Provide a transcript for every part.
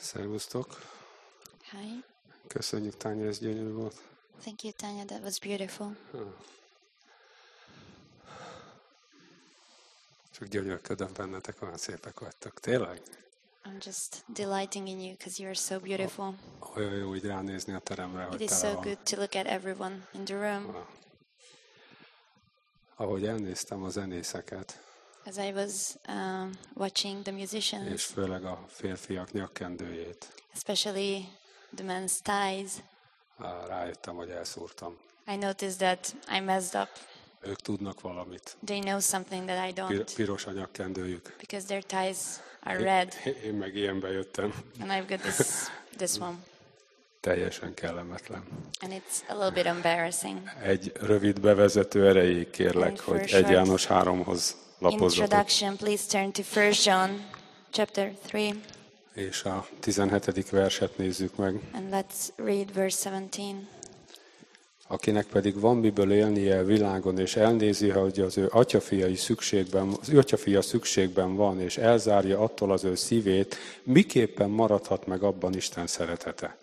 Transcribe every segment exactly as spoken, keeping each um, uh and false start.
Szervusztok. Hi. Köszönjük, Tánya, ez gyönyörű volt. Thank you, Tanya. That was beautiful. Csak gyönyörködöm bennetek, olyan szépek vagytok. Tényleg? I'm just delighting in you because you are so beautiful. Olyan jó így ránézni a teremre, hogy It is tele so van. good to look at everyone in the room. Ahogy elnéztem a zenészeket, As I was um, watching the és musicians, főleg a férfiak nyakkendőjét, especially the men's ties, á, rájöttem, hogy elszúrtam. I noticed that I messed up. Ők tudnak valamit. They know something that I Pir- don't piros a nyakkendőjük. because their ties are red, Én, én meg ilyenbe jöttem. and I've got this this one, Teljesen kellemetlen. and it's a little bit embarrassing. Egy rövid bevezető erejéig kérlek, And for hogy short egy János háromhoz lapozzatok. Introduction. Please turn to First John, chapter three, És a tizenhetedik verset nézzük meg. and let's read verse seventeen. Akinek pedig van miből élnie a világon, és elnézi, hogy az ő atyafiai szükségben, az ő atyafia szükségben van, és elzárja attól az ő szívét, miképpen maradhat meg abban Isten szeretete?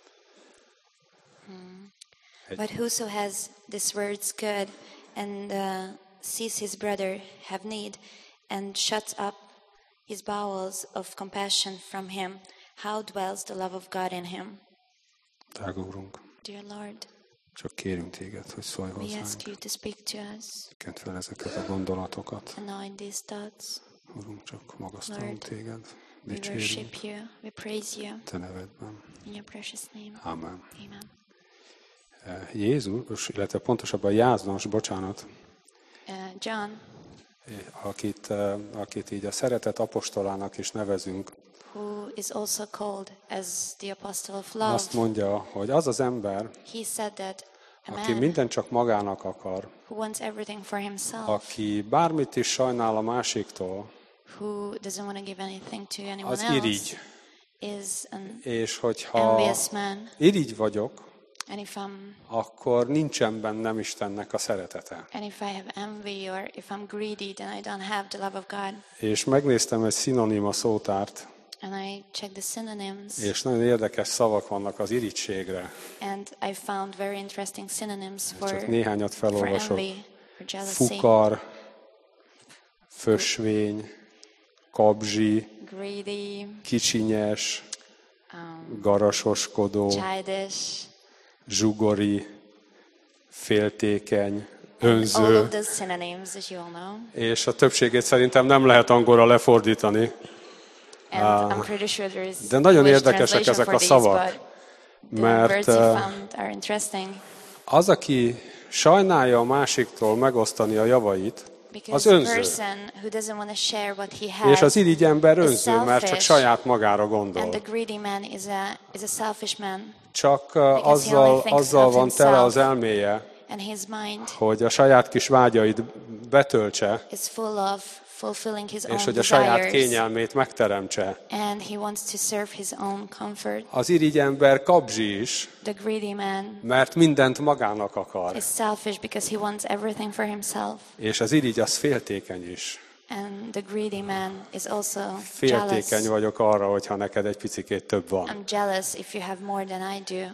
But whoso has this word's good and uh, sees his brother have need and shuts up his bowels of compassion from him, how dwells the love of God in him? Drága Urunk, Dear Lord, csak kérünk téged, hogy szólj we hozzánk. ask you to speak to us, Kent fel ezeket a gondolatokat. anoint these thoughts. Urunk, csak magasztalunk Lord, téged. We Dicsérünk worship you, we praise you te nevedben. in your precious name. Amen. Amen. Jézus, illetve pontosabban János, bocsánat, Uh, John, akit, akit így a szeretet apostolának is nevezünk, who is also called as the apostle of love, azt mondja, hogy az az ember, he said that a aki man mindent csak magának akar, who wants everything for himself, aki bármit is sajnál a másiktól, who doesn't want to give anything to anyone az else, irigy. is an És hogyha envious man. irigy vagyok, And if I'm akkor nincsen bennem Istennek a szeretete. and if I have envy or if I'm greedy, then I don't have the love of God. És megnéztem egy szinonima szótárt, And I checked the synonyms, és nagyon érdekes szavak vannak az irigységre. and I found very interesting synonyms for, Csak néhányat for felolvasok. envy, for jealousy, Fukar, fösvény, kabzsi, greedy, kicsinyes, um, garasoskodó, childish. zsugori, féltékeny, All önző, of those synonyms, as you all know. és a többségét szerintem nem lehet angolra lefordítani, And I'm pretty sure there is de nagyon English érdekesek translation ezek for a these, szavak, but the mert words you uh, found are interesting. az, aki sajnálja a másiktól megosztani a javait, az Because the önző. person who doesn't want to share what he has, És az irigy ember is önző, mert csak selfish. saját magára and gondol. the greedy man is a is a selfish man, Csak uh, he only azzal, thinks azzal of van tele himself. az elméje, and his mind hogy a saját kis vágyait betöltse, is full of fulfilling his és own hogy a saját desires, kényelmét megteremtse. and he wants to serve his own comfort. Az irigy ember kabzsi is, The greedy man mert mindent magának akar. is selfish because he wants everything for himself, És az irigy az féltékeny is. and the greedy man is also jealous. Féltékeny vagyok arra, hogyha neked egy picikét több van. I'm jealous if you have more than I do.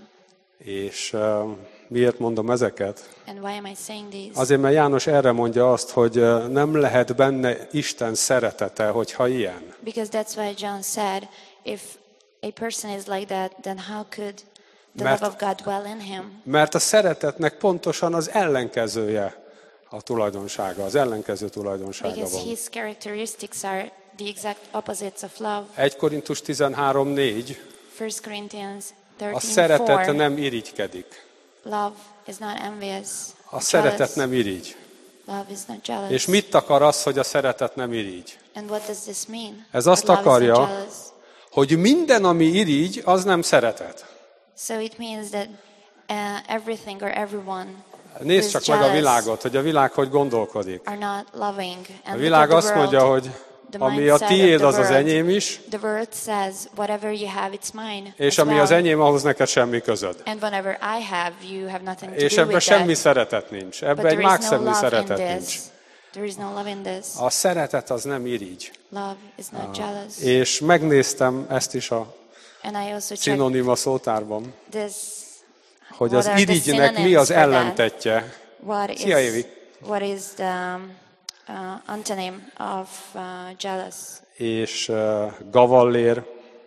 És uh, miért mondom ezeket? And why am I saying this? Azért, mert János erre mondja azt, hogy uh, nem lehet benne Isten szeretete, hogyha ilyen. Because that's why John said, if a person is like that, then how could the Mert- love of God dwell in him? Mert a szeretetnek pontosan az ellenkezője a tulajdonsága, az ellenkező tulajdonsága Because van. his characteristics are the exact opposites of love. egy Korintus tizenhárom négy, First Corinthians a thirteen szeretet four. nem irigykedik. Love is not envious. A or szeretet jealous. nem irigy. Love is not jealous. És mit akar az, hogy a szeretet nem irigy? And what does this mean? Ez azt That love is akarja, not jealous. hogy minden, ami irigy, az nem szeretet. So it means that uh, everything or everyone who Nézd is csak meg a jealous világot, hogy a világ hogy gondolkodik. are not loving. A And világ look at azt the world. mondja, hogy The ami a mindset of tiéd, the az az world. enyém is, The world says, whatever you have, it's mine. és as ami well. az enyém, ahhoz neked semmi közöd. And whatever I have, you have nothing to És do ebben with semmi that. szeretet nincs. But Ebben egy there is no mákszemű love in szeretet nincs. this. There is no love in this. A szeretet az nem irigy. Love is not jealous. És megnéztem ezt is a And I also checked szinonima szótárban, this, hogy what az are the irigynek mi synonyms az for that? ellentetje. What Szia, is, Évi! what is the um, uh, antonym of uh, jealous? És uh, gavallér,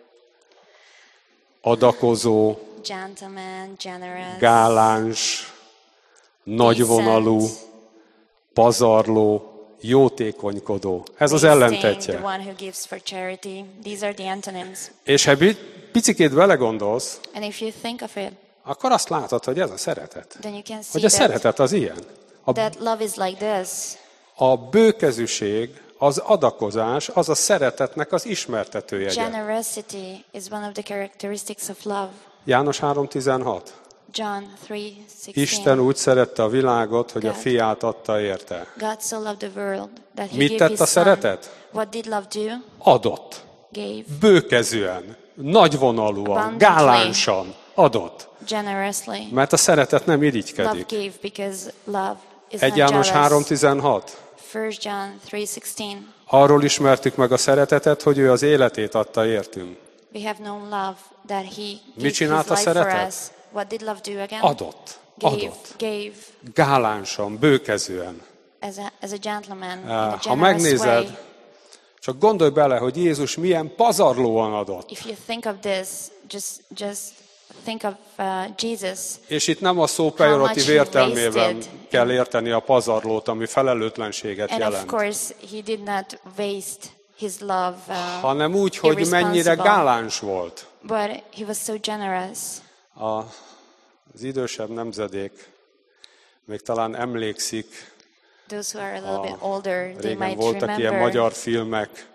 adakozó, Gentleman, generous, gáláns, nagyvonalú, decent, pazarló, jótékonykodó. Ez az wasting, ellentetje. the one who gives for charity. These are the antonyms. És ha bi- picikét belegondolsz, And if you think of it, akkor azt látod, hogy ez a szeretet. then you can see Hogy a that, szeretet az ilyen. A, that love is like this. a bőkezűség, az adakozás, az a szeretetnek az ismertetőjegye. Generosity is one of the characteristics of love. János három tizenhat. John three sixteen. Isten úgy szerette a világot, hogy a God. fiát adta érte. God so loved the world that he Mit gave tett his a son. szeretet? What did love do? Adott. Gave. Bőkezűen, nagyvonalúan, Abundantly. gálánsan adott. Generously. Mert a szeretet nem Love irigykedik. gave because love is egy not János három jealous. tizenhat. First John three sixteen. Arról ismertük meg a szeretetet, hogy ő az életét adta értünk. We have known love that he gave his csinált a life for szeretet? us. What did love do again? Adott. Gave, Adott. gave Gálánsan, bőkezűen. as a, as a gentleman in a Ha generous megnézed, way. csak gondolj bele, hogy Jézus milyen pazarlóan adott. If you think of this, just just think of uh, Jesus. És itt nem a szó pejoratív much he értelmében wasted. kell érteni a pazarlót, ami felelőtlenséget And of jelent. course, he did not waste his love, uh, Hanem úgy, hogy mennyire irresponsible. gáláns volt. But he was so generous. A, az idősebb nemzedék még talán emlékszik, Those who are a little a, bit older, they régen might voltak ilyen remember magyar filmek,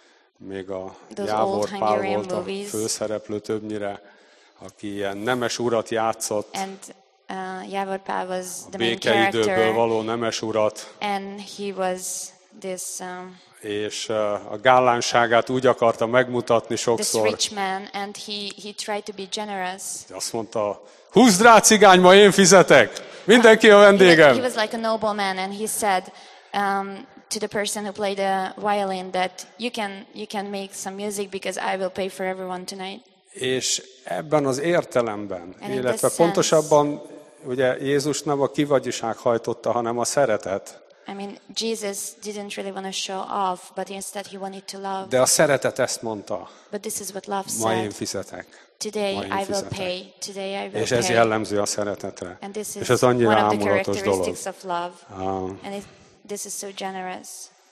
még a those Jávor old Pál Hungarian volt a movies. főszereplő többnyire, aki ilyen nemes urat játszott, And uh, Jávor Pál was the main békeidőből character, való nemes urat, and he was this um, és uh, a gálánságát úgy akarta megmutatni this sokszor, rich man, and he he tried to be generous. azt mondta, húzd rá cigány, ma én fizetek, mindenki a He was, he vendégem. was like a nobleman, and he said um, to the person who played the violin that you can you can make some music because I will pay for everyone tonight. És ebben az értelemben, And in illetve this pontosabban, ugye Jézus nem a kivagyiság hajtotta, hanem a szeretet. I mean, Jesus didn't really want to show off, but instead he wanted to love. De a szeretet ezt mondta, But this is what love ma én said. fizetek. Today ma én I will fizetek. pay. Today I will És ez pay. jellemző a szeretetre. And this És is ez annyira one of the ámulatos dolog. characteristics of love. Ah, And it, this is so generous.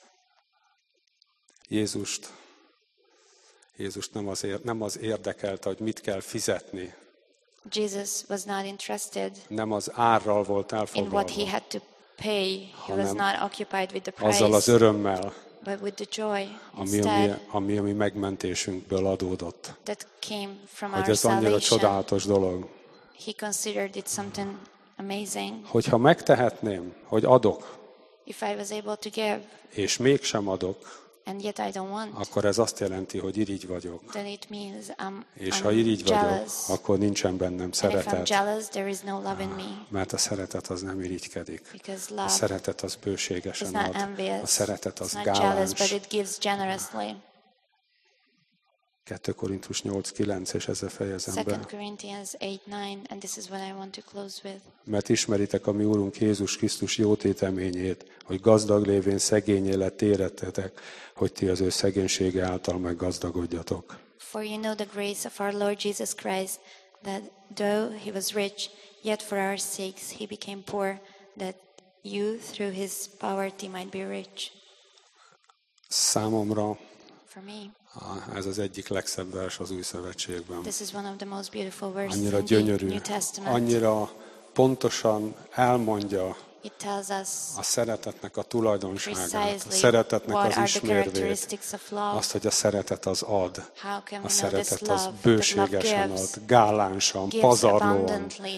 Jézust, Jézust nem az, ér, nem az érdekelte, hogy mit kell fizetni. Jesus was not interested Nem az árral volt in what he elfoglalva, had to pay. He was hanem not occupied with the azzal az price, örömmel, but with the joy ami a mi, instead ami a mi megmentésünkből adódott. that came from Hogy our ez annyira salvation. csodálatos dolog. He considered it something amazing. Hogyha megtehetném, hogy adok, If I was able to give, és mégsem adok, and yet I don't want, akkor ez azt jelenti, hogy irigy vagyok. then it means I'm, És I'm ha irigy vagyok, jealous. akkor nincsen bennem And if I'm szeretet. jealous, there is no love in me, Mert a szeretet az nem irigykedik. because A love szeretet az is bőségesen not ad. A envious, szeretet it's az not jealous, but gáláns. it gives generously. kettő Korintus nyolc kilenc, és ezzel fejezem Second be. Corinthians eight nine, and this is what I want to close with. Mert ismeritek a mi Úrunk Jézus Krisztus jótéteményét, hogy gazdag lévén szegényé lett érettetek, hogy ti az ő szegénysége által meggazdagodjatok. For you know the grace of our Lord Jesus Christ, that though he was rich, yet for our sakes he became poor, that you through his poverty might be rich. Számomra For me, ah, ez az egyik legszebb vers az Új Szövetségben. this is one of the most beautiful verses Annyira in the gyönyörű, New Testament. annyira pontosan elmondja It tells us a szeretetnek a tulajdonságát, a precisely szeretetnek what az are the ismérvét, characteristics of love. azt, hogy a szeretet az ad, How can a we know this szeretet love? az That love bőségesen gives, ad, gálánsan, gives pazarlóan, abundantly.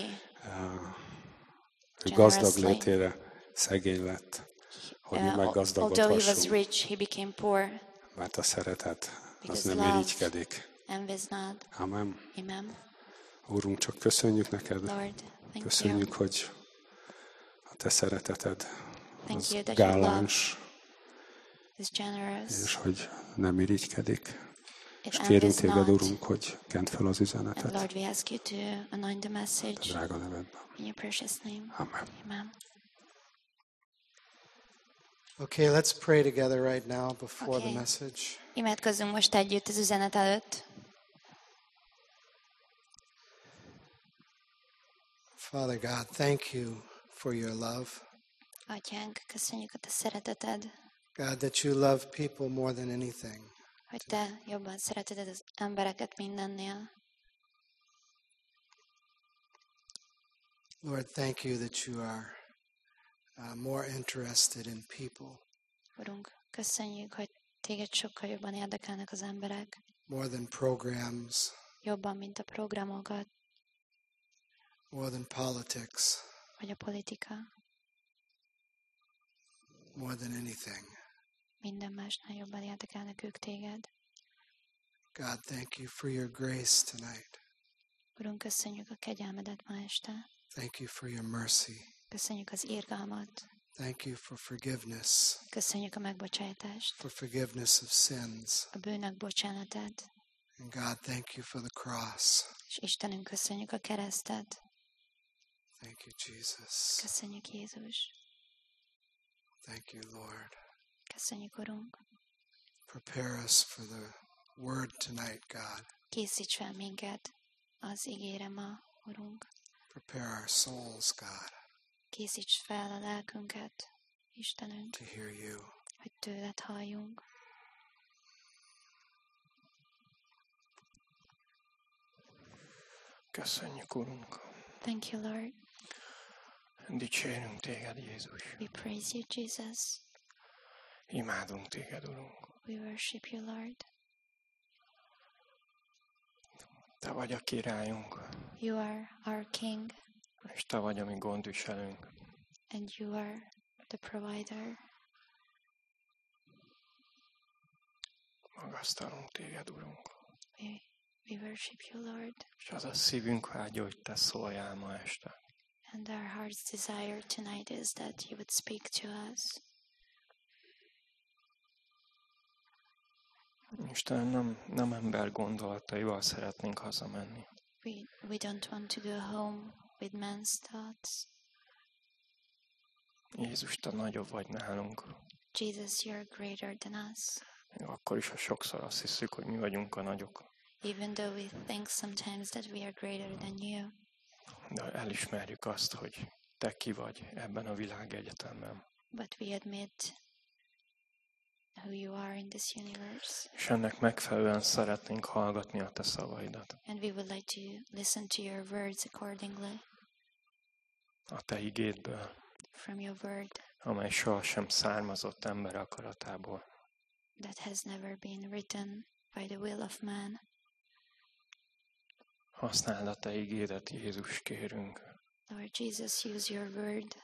hogy gazdag generously. létére szegény lett, hogy mi Uh, although he was meggazdagodhassunk, rich, he became poor. mert a szeretet az Because nem love irigykedik. envies not. Amen. Amen. Úrunk, csak köszönjük neked, Lord, thank köszönjük, you. hogy a te szereteted Thank az you that your love gáláns, is generous, és hogy nem irigykedik. It És kérünk ends téged, not. Urunk, hogy kent fel az And üzenetet. Lord, we ask you to anoint the A message drága nevedben. in your precious name. Amen. Amen. Okay, let's pray together right now before Okay. the message. Imádkozzunk most együtt az üzenet előtt. Father God, thank you for your love. Atyánk, köszönjük a te szereteted, God, that you love people more than anything. hogy te jobban szereted az embereket mindennél. Lord, thank you that you are uh, more interested in people, Urunk, köszönjük, hogy téged sokkal jobban érdekelnek az emberek, more than programs, jobban, mint a programokat, more than politics, vagy a politika, more than anything. minden másnál jobban érdekelnek ők téged. God, thank you for your grace tonight. Urunk, köszönjük a kegyelmedet ma este, Thank you for your mercy. köszönjük az irgalmat, Thank you for forgiveness, köszönjük a megbocsájtást, for forgiveness of sins. a bűnök bocsánatát, And God, thank you for the cross. és Istenünk, köszönjük a keresztet, Thank you, Jesus. köszönjük Jézus, Thank you, Lord. köszönjük Urunk, Prepare us for the word tonight, God. készíts fel minket az ígére ma, Urunk, Prepare our souls, God, készíts fel a lelkünket, Istenünk, to hear you. hogy tőled halljunk. Köszönjük, Urunk. Thank you, Lord. Dicsérünk téged, Jézus. We praise you, Jesus. Imádunk téged, Urunk. We worship you, Lord. Te vagy a királyunk, You are our King, és te vagy a mi gondviselőnk. and you are the provider. Magasztalunk téged, Urunk. We, we worship you, Lord. És az a szívünk vágya, hogy te szóljál ma este. And our heart's desire tonight is that you would speak to us. Istenem, nem, nem ember gondolataival szeretnénk hazamenni, We, we don't want to go home with man's thoughts. Jézus, te nagyobb vagy nálunk. Jesus, you're greater than us. Még akkor is, ha sokszor azt hiszük, hogy mi vagyunk a nagyok. Even though we think sometimes that we are greater than you, De elismerjük azt, hogy te ki vagy ebben a világegyetemben. but we admit who you are in this universe. És ennek megfelelően szeretnénk hallgatni a te szavaidat. And we would like to listen to your words accordingly A te igédből, from your word amely sohasem származott ember akaratából. that has never been written by the will of man. Használd a te igédet, Jézus, kérünk. Lord Jesus, use your word,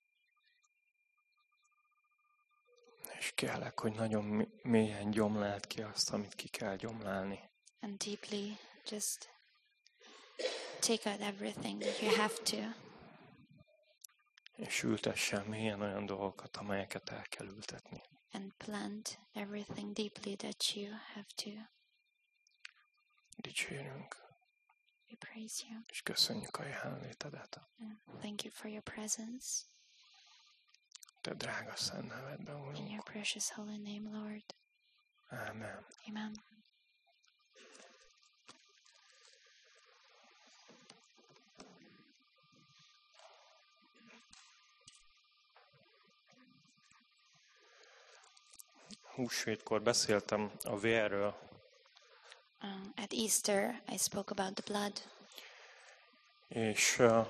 És kérlek, hogy nagyon mi- mélyen gyomláld ki azt, amit ki kell gyomlálni. and deeply just take out everything that you have to, És ültessen mélyen olyan dolgokat, amelyeket el kell ültetni. and plant everything deeply that you have to. Dicsérünk, We praise you. és köszönjük a jelenlétedet. And thank you for your presence. Te drága szent nevedben, In your Urunk. precious holy name, Lord. Ámen. Amen. Húsvétkor beszéltem a vérről, Um, at Easter, I spoke about the blood, és uh,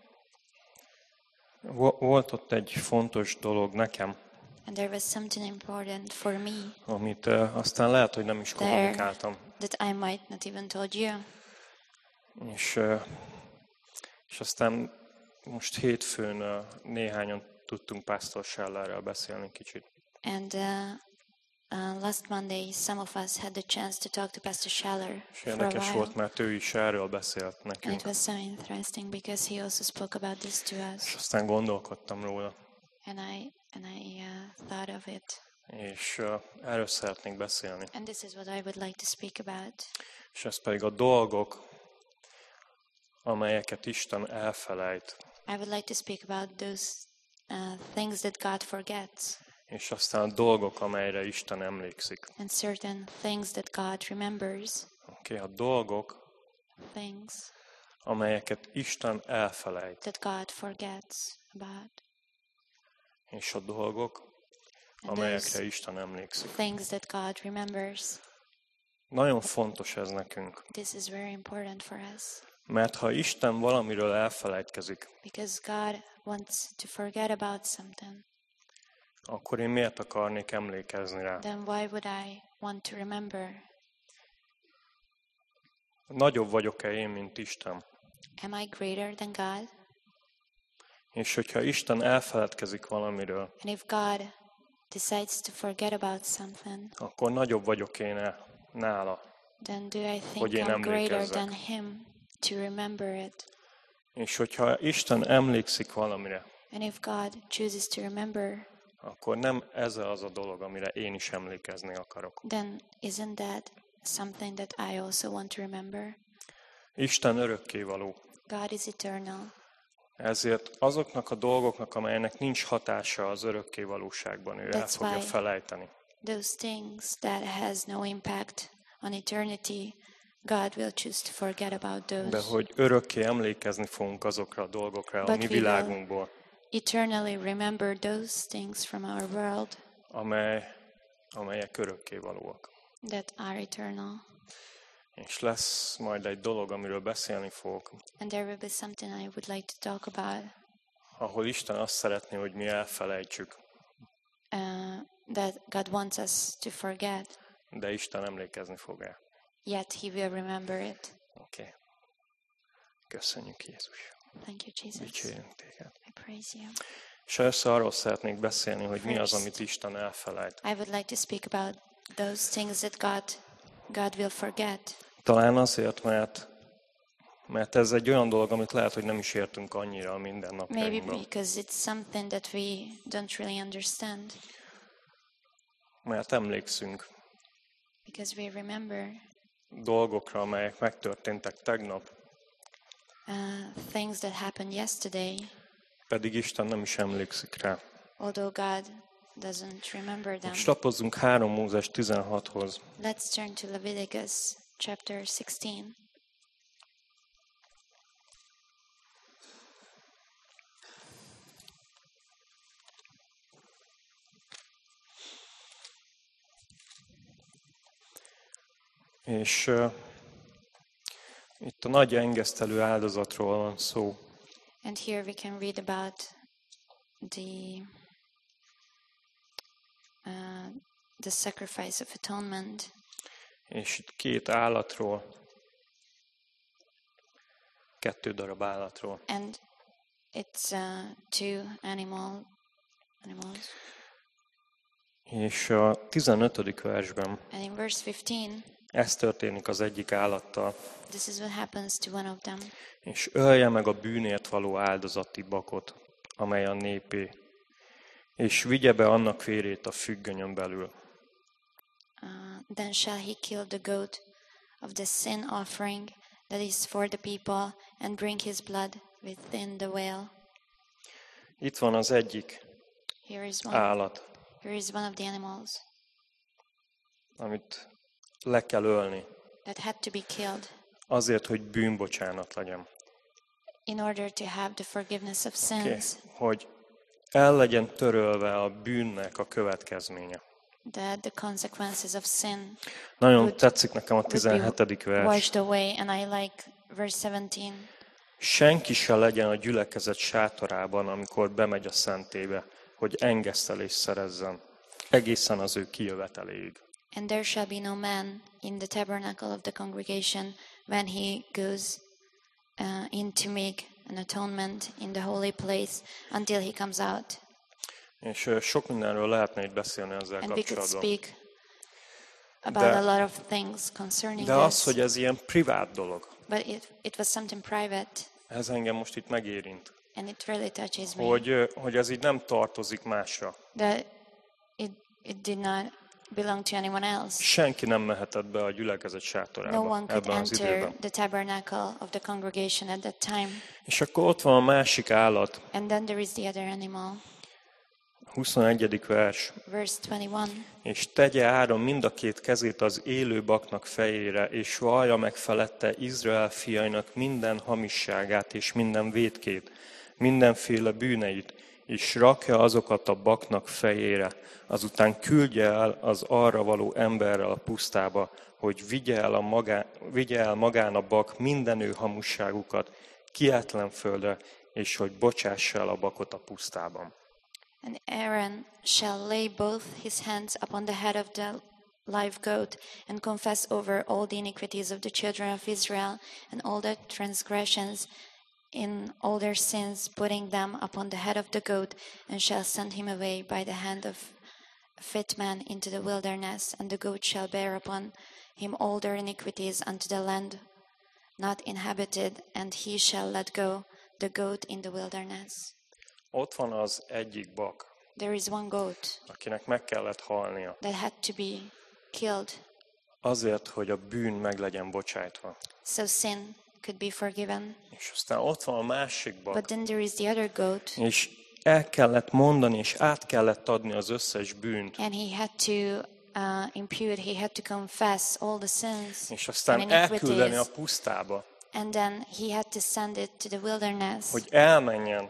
vo- volt ott egy fontos dolog nekem, and there was something important for me amit uh, aztán lehet, hogy nem is There. kommunikáltam. that I might not even told you. És, uh, és aztán most hétfőn uh, néhányan tudtunk Pásztor Sellerrel beszélni kicsit. And uh, uh, last Monday, some of us had the chance to talk to Pastor Schaller És for a érdekes while. volt, mert ő is erről beszélt And nekünk. it was so interesting because he also spoke about this to És us. aztán gondolkodtam róla. And I and I uh, thought of it. És uh, erről szeretnék beszélni. And this is what I would like to speak about. És ez pedig a dolgok, amelyeket Isten elfelejt. I would like to speak about those uh, things that God forgets. És aztán a dolgok, amelyre Isten emlékszik. And certain things that God remembers. Oké, okay, a dolgok, Things amelyeket Isten elfelejt. that God forgets about. És a dolgok, And amelyekre those Isten emlékszik. things that God remembers. Nagyon fontos ez nekünk. This is very important for us. Mert ha Isten valamiről elfelejtkezik, Because God wants to forget about something. akkor én miért akarnék emlékezni rá? Then why would I want to remember? Nagyobb vagyok-e én, mint Isten? Am I greater than God? És hogyha Isten elfeledkezik valamiről, And if God decides to forget about something, akkor nagyobb vagyok én nála. then do I think Hogy én I'm greater emlékezzek. than Him to remember it? És hogyha Isten emlékszik valamire, And if God chooses to remember, akkor nem ez az a dolog, amire én is emlékezni akarok. then isn't that something that I also want to remember? Isten örökkévaló. God is eternal. Ezért azoknak a dolgoknak, amelynek nincs hatása az örökkévalóságban, ő el That's fogja why- felejteni. Those things that has no impact on eternity, God will choose to forget about De those. hogy örökké emlékezni fogunk azokra a dolgokra a But mi we will- világunkból, Eternally remember those things from our world amely, amelyek örökkévalóak. that are eternal. És lesz majd egy dolog, amiről beszélni fogok, And there will be something I would like to talk about, ahol Isten azt szeretné, hogy mi elfelejtsük, uh, that God wants us to forget, de Isten emlékezni fog el. yet He will remember it. Oké. Okay. Köszönjük, Jézus. Thank you, Jesus. Dicsérjünk téged. I praise you. És először arról szeretnék beszélni, hogy mi az, First. amit Isten elfelejt. I would like to speak about those things that God, God will forget. Talán azért, mert, mert ez egy olyan dolog, amit lehet, hogy nem is értünk annyira a Maybe mindennapjainkban. because it's something that we don't really understand. Mert emlékszünk Because we remember dolgokra, amelyek megtörténtek tegnap, uh, things that happened yesterday, pedig Isten nem is emlékszik rá. although God doesn't remember them. Most lapozzunk három Mózes tizenhathoz. Let's turn to Leviticus chapter sixteen. És uh, itt a nagy engesztelő áldozatról van szó. And here we can read about the uh, the sacrifice of atonement. És itt két állatról, kettő darab állatról. And it's uh, two animal animals. És a tizenötödik versben And in verse fifteen, ez történik az egyik állattal. this is what happens to one of them. És ölje meg a bűnért való áldozati bakot, amely a népé, és vigye be annak vérét a függönyön belül. Uh, then shall he kill the goat of the sin offering that is for the people, and bring his blood within the veil. Itt van az egyik Here is one. állat, Here is one of the animals amit le kell ölni, that had to be killed azért, hogy bűnbocsánat legyen. in order to have the forgiveness of Okay. sins, Hogy el legyen törölve a bűnnek a következménye. that the consequences of sin Nagyon Would- tetszik nekem a would be tizenhetedik vers. washed away. And I like verse seventeen. Senki se legyen a gyülekezet sátorában, amikor bemegy a szentébe, hogy engesztelést szerezzen, egészen az ő kijöveteléig. And there shall be no man in the tabernacle of the congregation when he goes uh, in to make an atonement in the holy place until he comes out. És ö, sok mindenről lehetne itt beszélni ezzel And we could kapcsolatban. speak about De- a lot of things concerning De az, this. hogy ez ilyen privát dolog, But it, it was something private, ez engem most itt megérint. and it really touches me. Hogy, ö, hogy ez így nem tartozik másra. That it It did not belong to anyone else. Senki nem mehetett be a gyülekezet No sátorába one could ebben az enter időben. the tabernacle of the congregation at that time. És akkor ott van a másik állat, And then there is the other animal. huszonegyedik vers. Verse twenty-one. És tegye Áron mind a két kezét az élő baknak fejére, és vallja meg felette Izrael fiainak minden hamisságát és minden vétkét, mindenféle bűneit, és rakja azokat a baknak fejére. Azután küldje el az arra való emberrel a pusztába, hogy vigye el, a magá, vigye el magán a bak minden ő hamusságukat kiátlan földre, és hogy bocsássa el a bakot a pusztában. And Aaron shall lay both his hands upon the head of the live goat and confess over all the iniquities of the children of Israel and all their transgressions in all their sins, putting them upon the head of the goat, and shall send him away by the hand of a fit man into the wilderness, and the goat shall bear upon him all their iniquities unto the land not inhabited, and he shall let go the goat in the wilderness. Ott van az egyik bak, There is one goat akinek meg kellett halnia, that had to be killed azért, hogy a bűn meg legyen bocsájtva. so sin could be forgiven. És aztán ott van a másik But bak, then there is the other goat, és el kellett mondani, és át kellett adni az összes bűnt, and he had to uh, impute, he had to confess all the sins és and aztán elküldeni a iniquities, pusztába, and then he had to send it to the wilderness hogy elmenjen,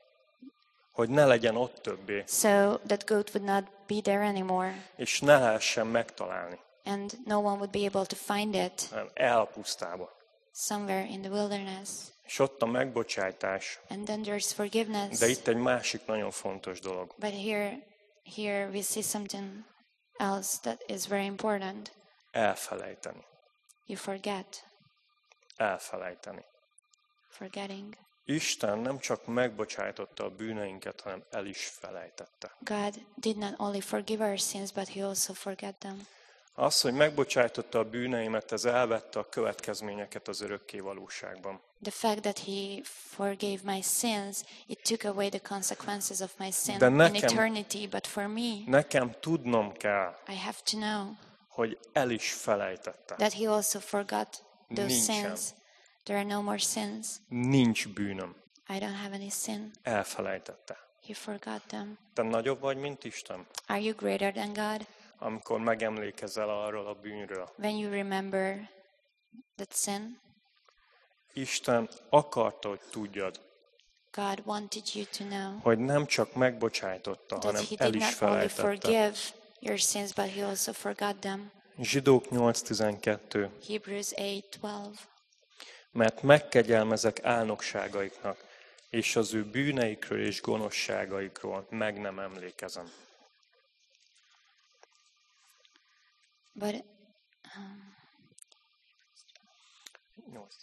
hogy ne legyen ott többé, so that goat would not be there anymore, és ne lehessen megtalálni, and no one would be able to find it hanem el a pusztába. somewhere in the wilderness. És ott a megbocsájtás, And then there's forgiveness. de itt egy másik nagyon fontos dolog. But here, here we see something else that is very important. Elfelejteni. You forget, Elfelejteni. forgetting. Isten nem csak megbocsájtotta a bűneinket, hanem el is felejtette. God did not only forgive our sins, but he also forgot them. Az, hogy megbocsájtotta a bűneimet, ez elvette a következményeket az örökké valóságban. The fact that he forgave my sins, it took away the consequences of my sin De in nekem- eternity. But for me, Nekem tudnom kell, I have to know hogy el is felejtette. that he also forgot those Nincsen. sins. There are no more sins. Nincs bűnöm. I don't have any sin. Elfelejtette. He forgot them. Te nagyobb vagy, mint Isten? Are you greater than God? Amikor megemlékezel arról a bűnről. When you remember that sin, Isten akarta, hogy tudjad, God wanted you to know hogy nem csak megbocsájtotta, that hanem he el did is not only felejtette. forgive your sins, but he also forgot them. Zsidók nyolc tizenkettő. Hebrews eight twelve. Mert megkegyelmezek álnokságaiknak, és az ő bűneikről és gonoszságaikról meg nem emlékezem. But um, Nyolc.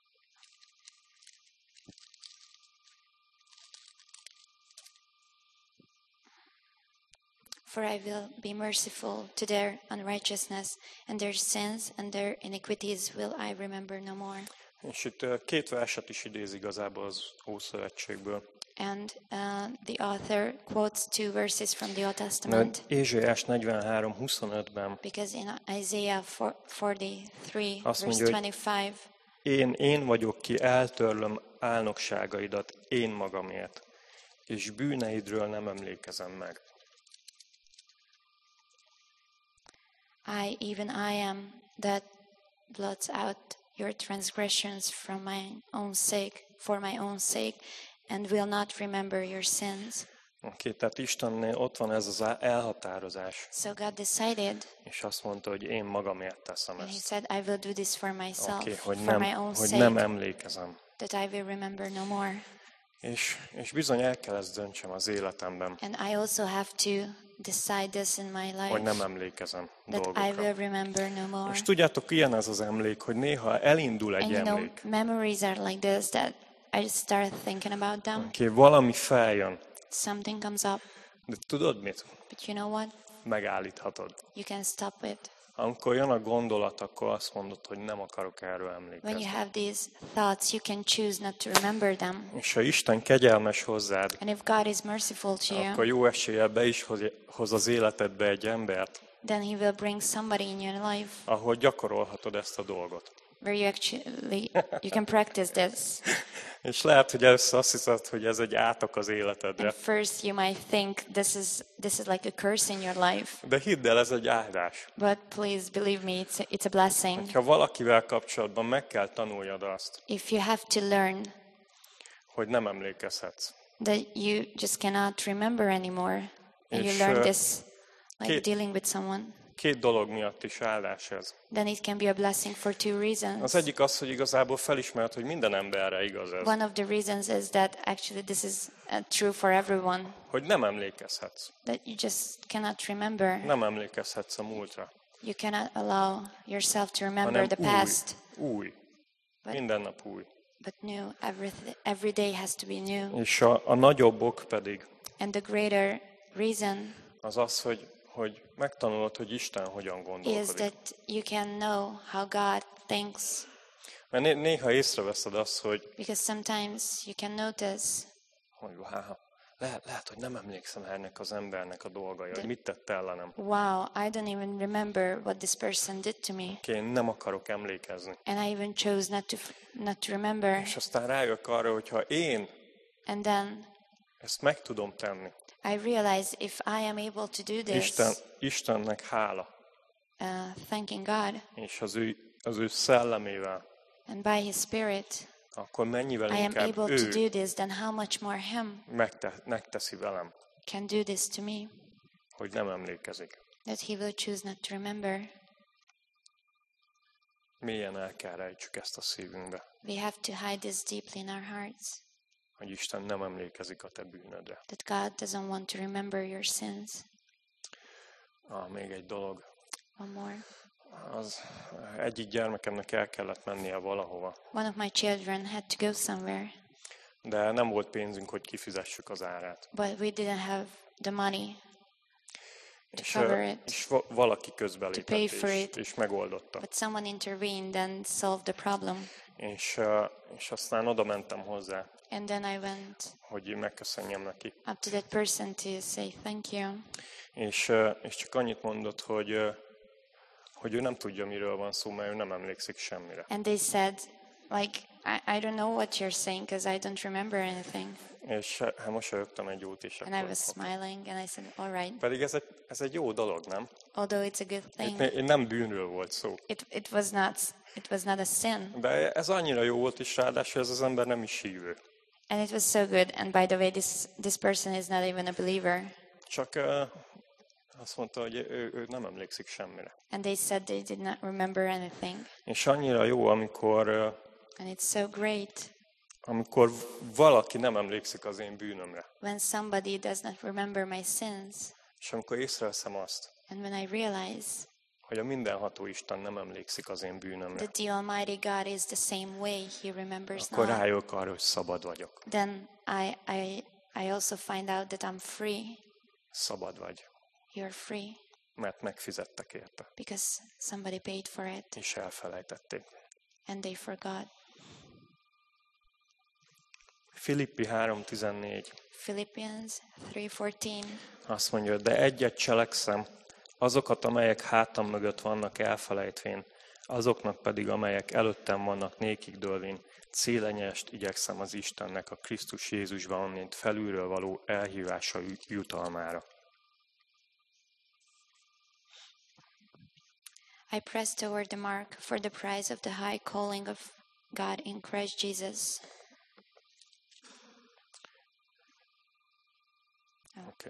for I will be merciful to their unrighteousness, and their sins and their iniquities will I remember no more. És itt ö, két verset is idéz igazából az Ószövetségből. And uh, the author quotes two verses from the Old Testament, Mert Ézsaiás negyvenhárom huszonötben because in Isaiah forty-three, Azt verse mondja, hogy- twenty-five, én, én vagyok, ki eltörlöm álnokságaidat én magamért, és bűneidről nem emlékezem meg. I, even I am, that blots out your transgressions from my own sake, for my own sake, and will not remember your sins. Oké, tehát Istennél ott van ez az á- elhatározás, So God decided, és azt mondta, hogy én magamért teszem and he ezt. said, I will do this for myself, Oké, hogy, for my nem, own hogy sake, nem emlékezem. that I will remember no more. És, és bizony el kell ezt döntsem az életemben, And I also have to decide this in my hogy nem life, emlékezem that I dolgokra. will remember no more. És tudjátok, ilyen ez az emlék, hogy néha elindul And egy you know, emlék. memories are like this, that I just start thinking about them. Oké, valami feljön, Something comes up, de tudod mit? but you know what? Megállíthatod. You can stop it. Amikor jön a gondolat, akkor azt mondod, hogy nem akarok erről When you emlékezni. have these thoughts, you can choose not to remember them. És ha Isten kegyelmes hozzád, And if God is merciful to akkor you, jó eséllyel be is hoz, hoz az életedbe egy embert, then He will bring somebody in your life ahol gyakorolhatod ezt a dolgot. where you actually you can practice this. És lehet, hogy először azt hiszed, hogy ez egy átok az életedre. And first, you might think this is this is like a curse in your life, De hidd el, ez egy áldás. but please believe me, it's a, it's a blessing. Ha valakivel kapcsolatban meg kell tanuljad azt, If you have to learn hogy nem emlékezhetsz. that you just cannot remember anymore, and you És, learn uh, this like két- dealing with someone, Két dolog miatt is áldás ez. then it can be a blessing for two reasons. Az egyik az, hogy igazából felismered, hogy minden emberre igaz ez. One of the reasons is that actually this is uh, true for everyone, Hogy nem emlékezhetsz. that you just cannot remember. Nem emlékezhetsz a múltra. You cannot allow yourself to remember Hanem the új. past, Új. But- Minden nap új. but new. Every, every day has to be new. És a, a nagyobb ok pedig And the greater reason az az, hogy, hogy megtanulod, hogy Isten hogyan is gondolkodik. that you can know how God thinks. Mert né- néha észreveszed azt, hogy, Because sometimes you can notice hogy háha, lehet, lehet, hogy nem emlékszem ennek az embernek a dolgai, hogy mit tett ellenem. wow, I don't even remember what this person did to me. Én nem akarok emlékezni. And I even chose not to not to remember. És aztán rájövök arra, hogy ha én And then ezt meg tudom tenni, I realize if I am able to do this, Isten, Istennek hála, uh, thanking God és az ő, az ő szellemével, and by His Spirit, akkor mennyivel I am inkább able to ő do this, then how much more Him megte, megteszi velem, can do this to me, hogy nem emlékezik. that He will choose not to remember. Mélyen el kell rejtsük ezt a szívünkbe, We have to hide this deeply in our hearts, hogy Isten nem emlékezik a te bűnödre. that God doesn't want to remember your sins. Ah, még egy dolog. One more. Az egyik gyermekemnek el kellett mennie valahova, One of my children had to go somewhere, de nem volt pénzünk, hogy kifizessük az árát. but we didn't have the money És, cover ö, it, és va- valaki közbelépett, pay for és, it. és megoldotta. but someone intervened and solved the problem. És, ö, és aztán oda mentem hozzá, And then I went hogy megköszönjem neki. up to that person to say thank you. És, ö, és csak annyit mondott, hogy, ö, hogy ő nem tudja, miről van szó, mert ő nem emlékszik semmire. And they said, like, I, I don't know what you're saying because I don't remember anything. És hát mosolyogtam egy jót, és And I akkor... was smiling and I said, all right, Pedig ez egy, ez egy jó dolog, nem? although it's a good Itt thing, né- nem bűnről volt szó. it, it was not it was not a sin. De ez annyira jó volt, és ráadásul ez az ember nem is hívő. And it was so good. And by the way, this this person is not even a believer. Csak uh, azt mondta, hogy ő, ő nem emlékszik semmire. And they said they did not remember anything. És annyira jó, amikor, uh, And it's so great amikor valaki nem emlékszik az én bűnömre. when somebody does not remember my sins. És amikor észreveszem azt, And when I realize hogy a mindenható Isten nem emlékszik az én bűnömre, that the Almighty God is the same way, He remembers akkor not, rájövök arra, hogy szabad vagyok. then I, I, I also find out that I'm free. Szabad vagy, You're free mert megfizettek érte, because somebody paid for it és elfelejtették. and they forgot. Filippi három tizennégy Philippians three fourteen. azt mondja, de egyet cselekszem, azokat, amelyek hátam mögött vannak elfelejtvén, azoknak pedig, amelyek előttem vannak nékig dőlvén, célenyest igyekszem az Istennek a Krisztus Jézusban onnét felülről való elhívása jutalmára. I press toward the mark for the prize of the high calling of God in Christ Jesus. Okay.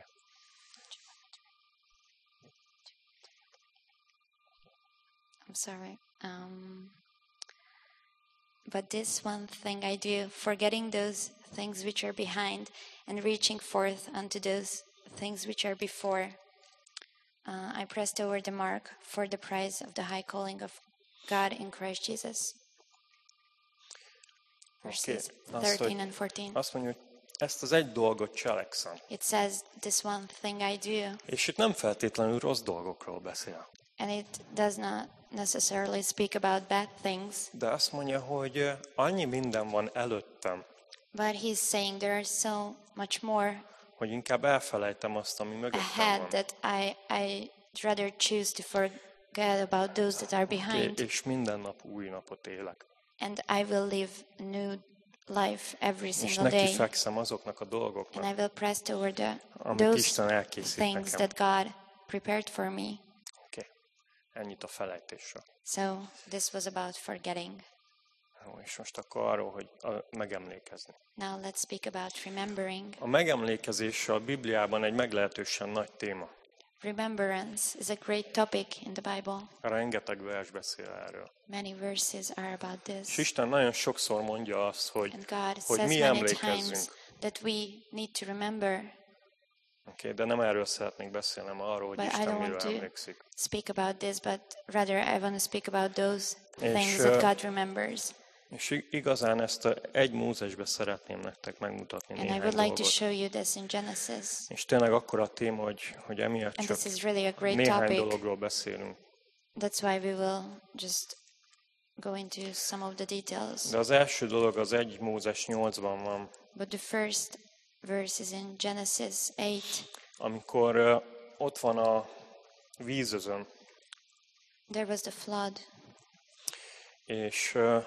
I'm sorry. Um, but this one thing I do, forgetting those things which are behind and reaching forth unto those things which are before. Uh, I press toward the mark for the prize of the high calling of God in Christ Jesus. Verses Azt, thirteen hogy, and fourteen. azt mondja, hogy ezt az egy dolgot cselekszem. It says, this one thing I do. És itt nem feltétlenül rossz dolgokról beszél. And it does not necessarily speak about bad things, de azt mondja, hogy ö, annyi minden van előttem, but he's saying there is so much more hogy inkább elfelejtem azt, ami mögöttem ahead van. that I I rather choose to forget about those that are behind, És minden nap új napot élek. and I will live a new life every És single neki day, fekszem azoknak a and I dolgoknak, will press toward the, amit those Isten elkészít things nekem. that God prepared for me. Oké. Ennyit a felejtésről. So this was about forgetting. Jó, és most akkor arról, hogy a, megemlékezni. Now let's speak about remembering. A megemlékezés a Bibliában egy meglehetősen nagy téma. Remembrance is a great topic in the Bible. Rengeteg vers beszél erről. Many verses are about És this. Isten nagyon sokszor mondja azt, hogy, And God hogy says mi many emlékezzünk. times that we need to remember. Okay, de nem erről szeretnék beszélni, hanem arról, hogy But I Isten don't miről want to emlékszik. speak about this, but rather I want to speak about those És, things uh, that God remembers. És igazán ezt a egy Mózesbe szeretném nektek megmutatni And I néhány would like to dolgot. show you this in Genesis. És tényleg akkor a téma, hogy, hogy emiatt And csak this is really a great néhány topic. dologról beszélünk. That's why we will just go into some of the details. De az első dolog az egy Mózes nyolcban van, But the first verse is in Genesis eight. amikor uh, ott van a vízözön, There was the flood. és uh,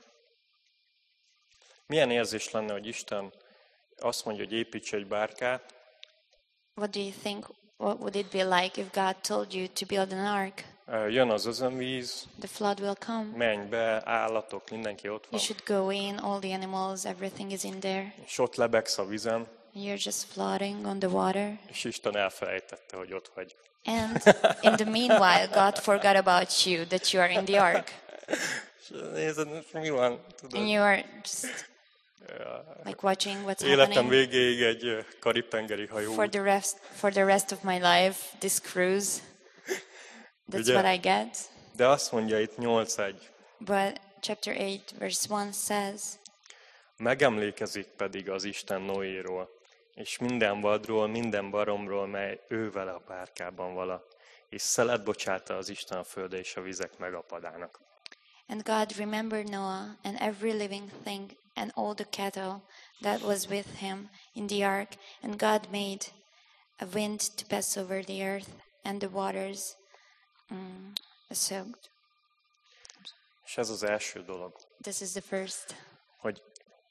milyen érzés lenne, hogy Isten azt mondja, hogy építs egy bárkát, What do you think? What would it be like if God told you to build an ark? uh, jön az özönvíz, The flood will come. menj be, állatok, mindenki ott You van, should go in, all the animals, everything is in there. és ott lebegsz a vízen, And you're just floating on the water. és Isten elfelejtette, hogy ott vagy. And in the meanwhile, God forgot about you, that you are in the ark. És nézed, most mi van? Tudod, And you are just like watching what's életem happening. végéig egy ö, karib-tengeri hajó. For the rest, for the rest of my life, this cruise, that's Ugye? what I get. De azt mondja itt nyolc egy. But chapter eight, verse one says, Megemlékezik pedig az Isten Noéról, és minden vadról, minden baromról, mely ő vele a bárkában vala, és szelet bocsátta az Isten a földre és a vizek megapadának. And God remembered Noah and every living thing and all the cattle that was with him in the ark, and God made a wind to pass over the earth, and the waters um, soaked. És ez az első dolog, This is the first. hogy,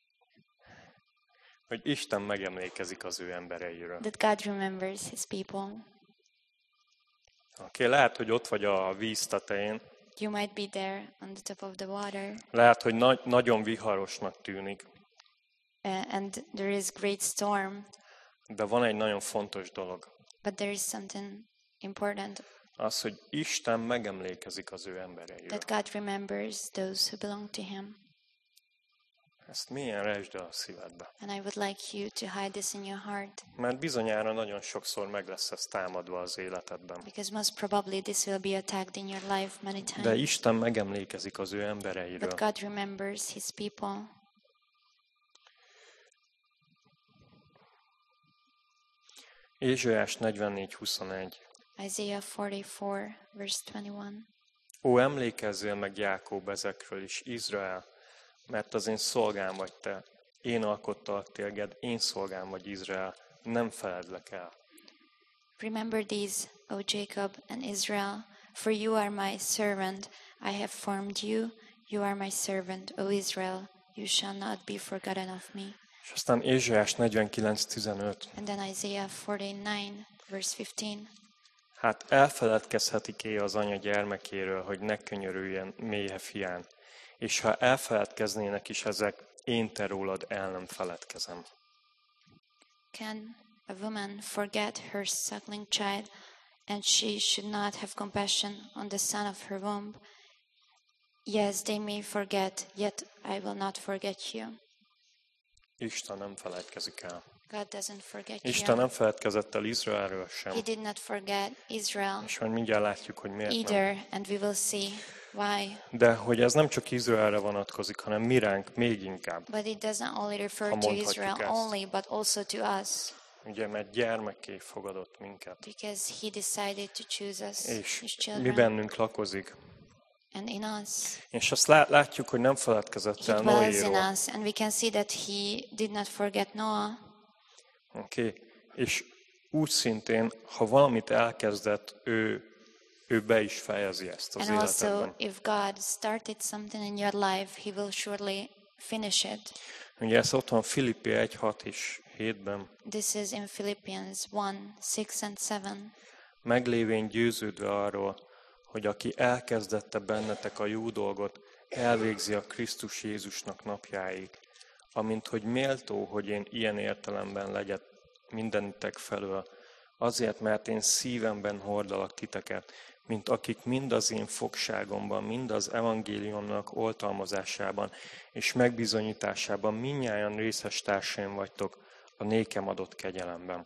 hogy Isten megemlékezik az ő embereiről. That God remembers his people. Oké, lehet, hogy ott vagy a víz tetején, You might be there on the top of the water, lehet, hogy nagy, nagyon viharosnak tűnik, uh, and there is great storm, de van egy nagyon fontos dolog. but there is something important, Az, hogy Isten megemlékezik az ő embereiről. that God remembers those who belong to him. Ezt milyen resd el a szívedbe. And I would like you to hide this in your heart, Mert bizonyára nagyon sokszor meg lesz ez támadva az életedben. because most probably this will be attacked in your life many De times. Isten megemlékezik az ő embereiről. But God remembers his people. Ézsaiás negyvennégy huszonegy. Isaiah forty-four, verse twenty-one. Ó, emlékezzél meg Jákob ezekről is, Izrael, mert az én szolgám vagy te. Én alkottalak téged, én szolgám vagy Izrael, nem feledlek el. Remember these, O Jacob and Israel, for you are my servant. I have formed you. You are my servant, O Israel. You shall not be forgotten of me. És aztán Ézsaiás negyvenkilenc tizenöt. And then Isaiah forty-nine, verse fifteen. Hát elfeledkezhetik-e az anya gyermekéről, hogy ne könyörüljen méhe fián? És ha elfeledkeznének is ezek, én te rólad el nem feledkezem. Can a woman forget her suckling child, and she should not have compassion on the son of her womb? Yes, they may forget, yet I will not forget you. Isten nem feledkezik el. God doesn't forget Isten you. nem feledkezett el Izraelről sem. He did not forget Israel És majd mindjárt látjuk, hogy miért nem. either, and we will see why. De hogy ez nem csak Izraelre vonatkozik, hanem miránk még inkább. But it doesn't only refer Ha to mondhatjuk Israel ezt. only, but also to us. ugye, mert gyermekké fogadott minket. Because he decided to choose us, És his mi children, bennünk lakozik. and in us. És azt látjuk, hogy nem feledkezett He el dwells in Noéról. us, and we can see that he did not forget Noah. Okay. És úgy szintén, ha valamit elkezdett, ő, ő be is fejezi ezt az And also, életedben. if God started something in your life, he will surely finish it. Ugye ez ott van Filippi egy hat és hétben. This is in Philippians one, six and seven. Meglévén győződve arról, hogy aki elkezdette bennetek a jó dolgot, elvégzi a Krisztus Jézusnak napjáig, amint hogy méltó, hogy én ilyen értelemben legyek mindenitek felől, azért, mert én szívemben hordalak titeket, mint akik mind az én fogságomban, mind az evangéliumnak oltalmazásában és megbizonyításában mindnyájan részes társaim vagytok a nékem adott kegyelemben.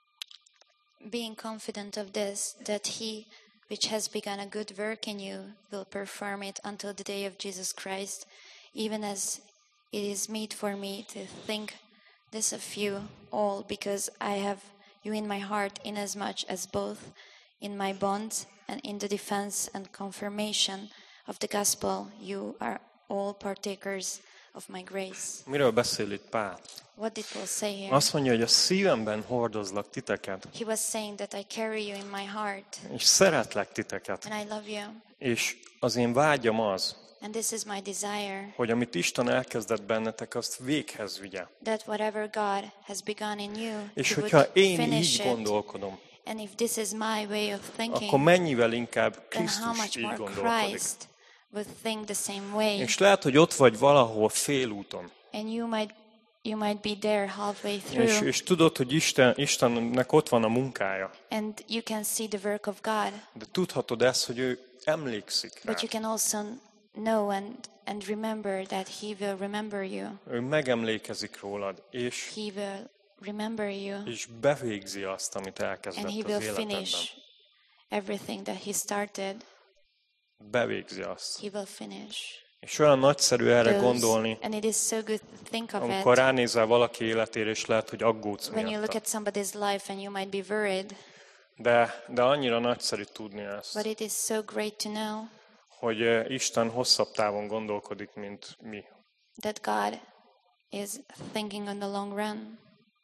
Being confident of this, that he which has begun a good work in you will perform it until the day of Jesus Christ, even as it is meet for me to think this of you all, because I have you in my heart, inasmuch as both in my bonds and in the defense and confirmation of the gospel you are all partakers of my grace. Miről beszél itt Pál? What did Paul say here? Azt mondja, hogy a szívemben hordozlak titeket, He was saying that I carry you in my heart, és szeretlek titeket. and I love you. És az én vágyam az, And this is my desire, hogy amit Isten elkezdett bennetek, azt véghez vigye. that whatever God has begun in you, És He hogyha would én finish így it. gondolkodom, And if this is my way of akkor thinking, mennyivel inkább then how Krisztus much így more gondolkodik. Christ would think the same way. És lehet, hogy ott vagy valahol félúton. And you might you might be there halfway És, through, és tudod, hogy Isten, Istennek ott van a munkája. and you can see the work of God, De tudhatod ezt, hogy ő emlékszik rá. but you can also know and and remember that He will remember you. Ő megemlékezik rólad, és, He will remember you, és bevégzi azt, amit elkezdett and He az will életedben. finish everything that He started. Bevégzi azt. He will finish És olyan nagyszerű erre those. gondolni, And it is so good to think of amikor it ránézel valaki életére, és lehet, hogy aggódsz when you look miatta. at somebody's life and you might be worried. De, de annyira nagyszerű tudni ezt, But it is so great to know hogy eh, Isten hosszabb távon gondolkodik, mint mi. that God is thinking on the long run,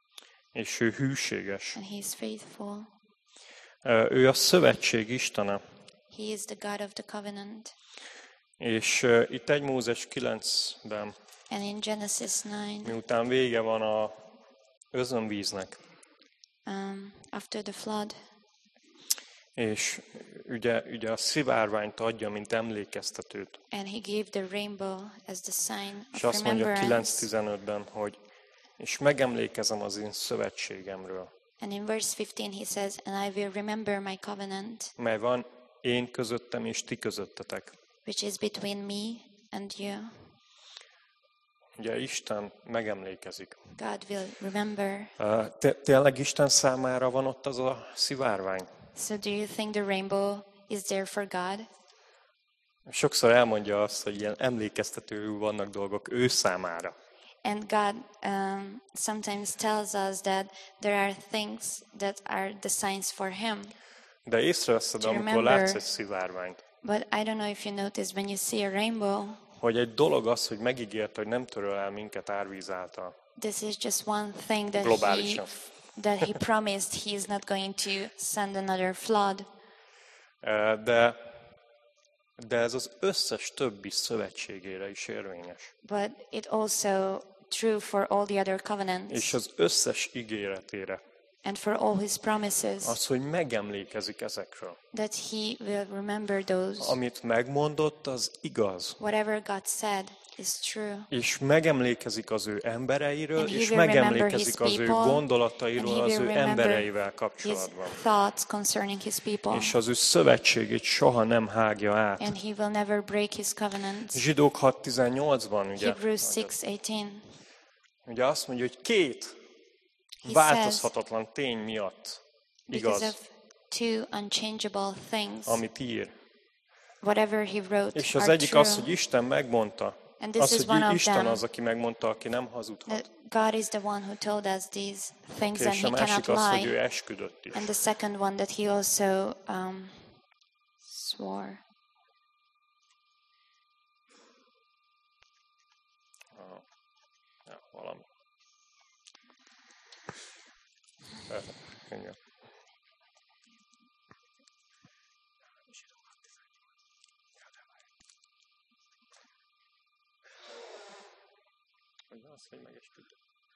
És ő hűséges. and He is faithful. Eh, Ő a szövetség Istene. He is the God of the covenant. És eh, itt egy Mózes kilencben, And in Genesis nine, miután vége van a özönvíznek, um, after the flood, és ugye, ugye a szivárványt adja, mint emlékeztetőt. and He gave the rainbow as the sign És of azt mondja kilenc remembrance. tizenötben, hogy és megemlékezem az én szövetségemről, And in verse fifteen he says, and I will remember my covenant, mely van én közöttem és ti közöttetek. which is between me and you. Ugye Isten megemlékezik. God will remember. Uh, Te, tényleg Isten számára van ott az a szivárvány? So do you think the rainbow is there for God? Sokszor elmondja azt, hogy ilyen emlékeztetőül vannak dolgok ő számára. And God um, sometimes tells us that there are things that are the signs for Him. De észreveszed, To amikor remember. látsz egy szivárványt, But I don't know if you noticed when you see a rainbow, hogy egy dolog az, hogy megígért, hogy nem töröl el minket árvíz által. this is just one thing that He, Globálisan. that he promised He is not going to send another flood. Uh, De, de ez az összes többi szövetségére is érvényes. But it also true for all the other És covenants az összes ígéretére. and for all His promises, Az, hogy megemlékezik ezekről. that He will remember those. Amit megmondott, az igaz. Whatever God said is true. És megemlékezik az ő embereiről, And he és will remember megemlékezik his az ő people, gondolatairól and he az will ő remember embereivel His kapcsolatban. thoughts concerning His people. És az ő szövetségét soha nem hágja át. And He will never break His covenant. Zsidók hat tizennyolcban ugye, Hebrews six eighteen. ugye azt mondja, hogy két He változhatatlan tény miatt Because igaz, of two unchangeable things, amit ír. whatever He wrote És az are egyik true. az, hogy Isten megmondta, And this az, is one hogy of Isten them. az, aki megmondta, aki nem hazudhat. That God is the one who told us these things Okay, and és a he másik cannot az, hogy ő lie. esküdött is. And the second one that he also um, swore. Ah, ja, valami. Eh, igen. Hogy az, hogy megesküdött.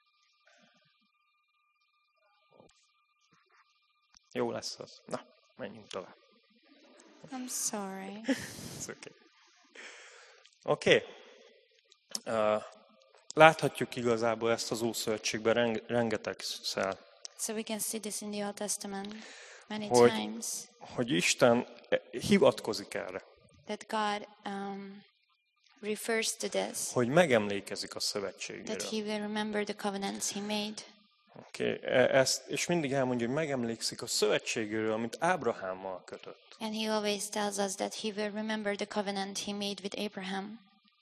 Jó lesz az. Na, menjünk tovább. I'm sorry. It's okay. Oké. Okay. Uh, láthatjuk igazából ezt az Ószövetségben reng- rengetegszer, So we can see this in the Old Testament many Hogy- times. hogy Isten hivatkozik erre, That God um, refers to this. hogy megemlékezik a That szövetségéről. he will remember the covenants he made. Okay. Ezt, és mindig elmondja, hogy megemlékszik a szövetségéről, amit Ábrahámmal kötött. And he always tells us that he will remember the covenant he made with Abraham.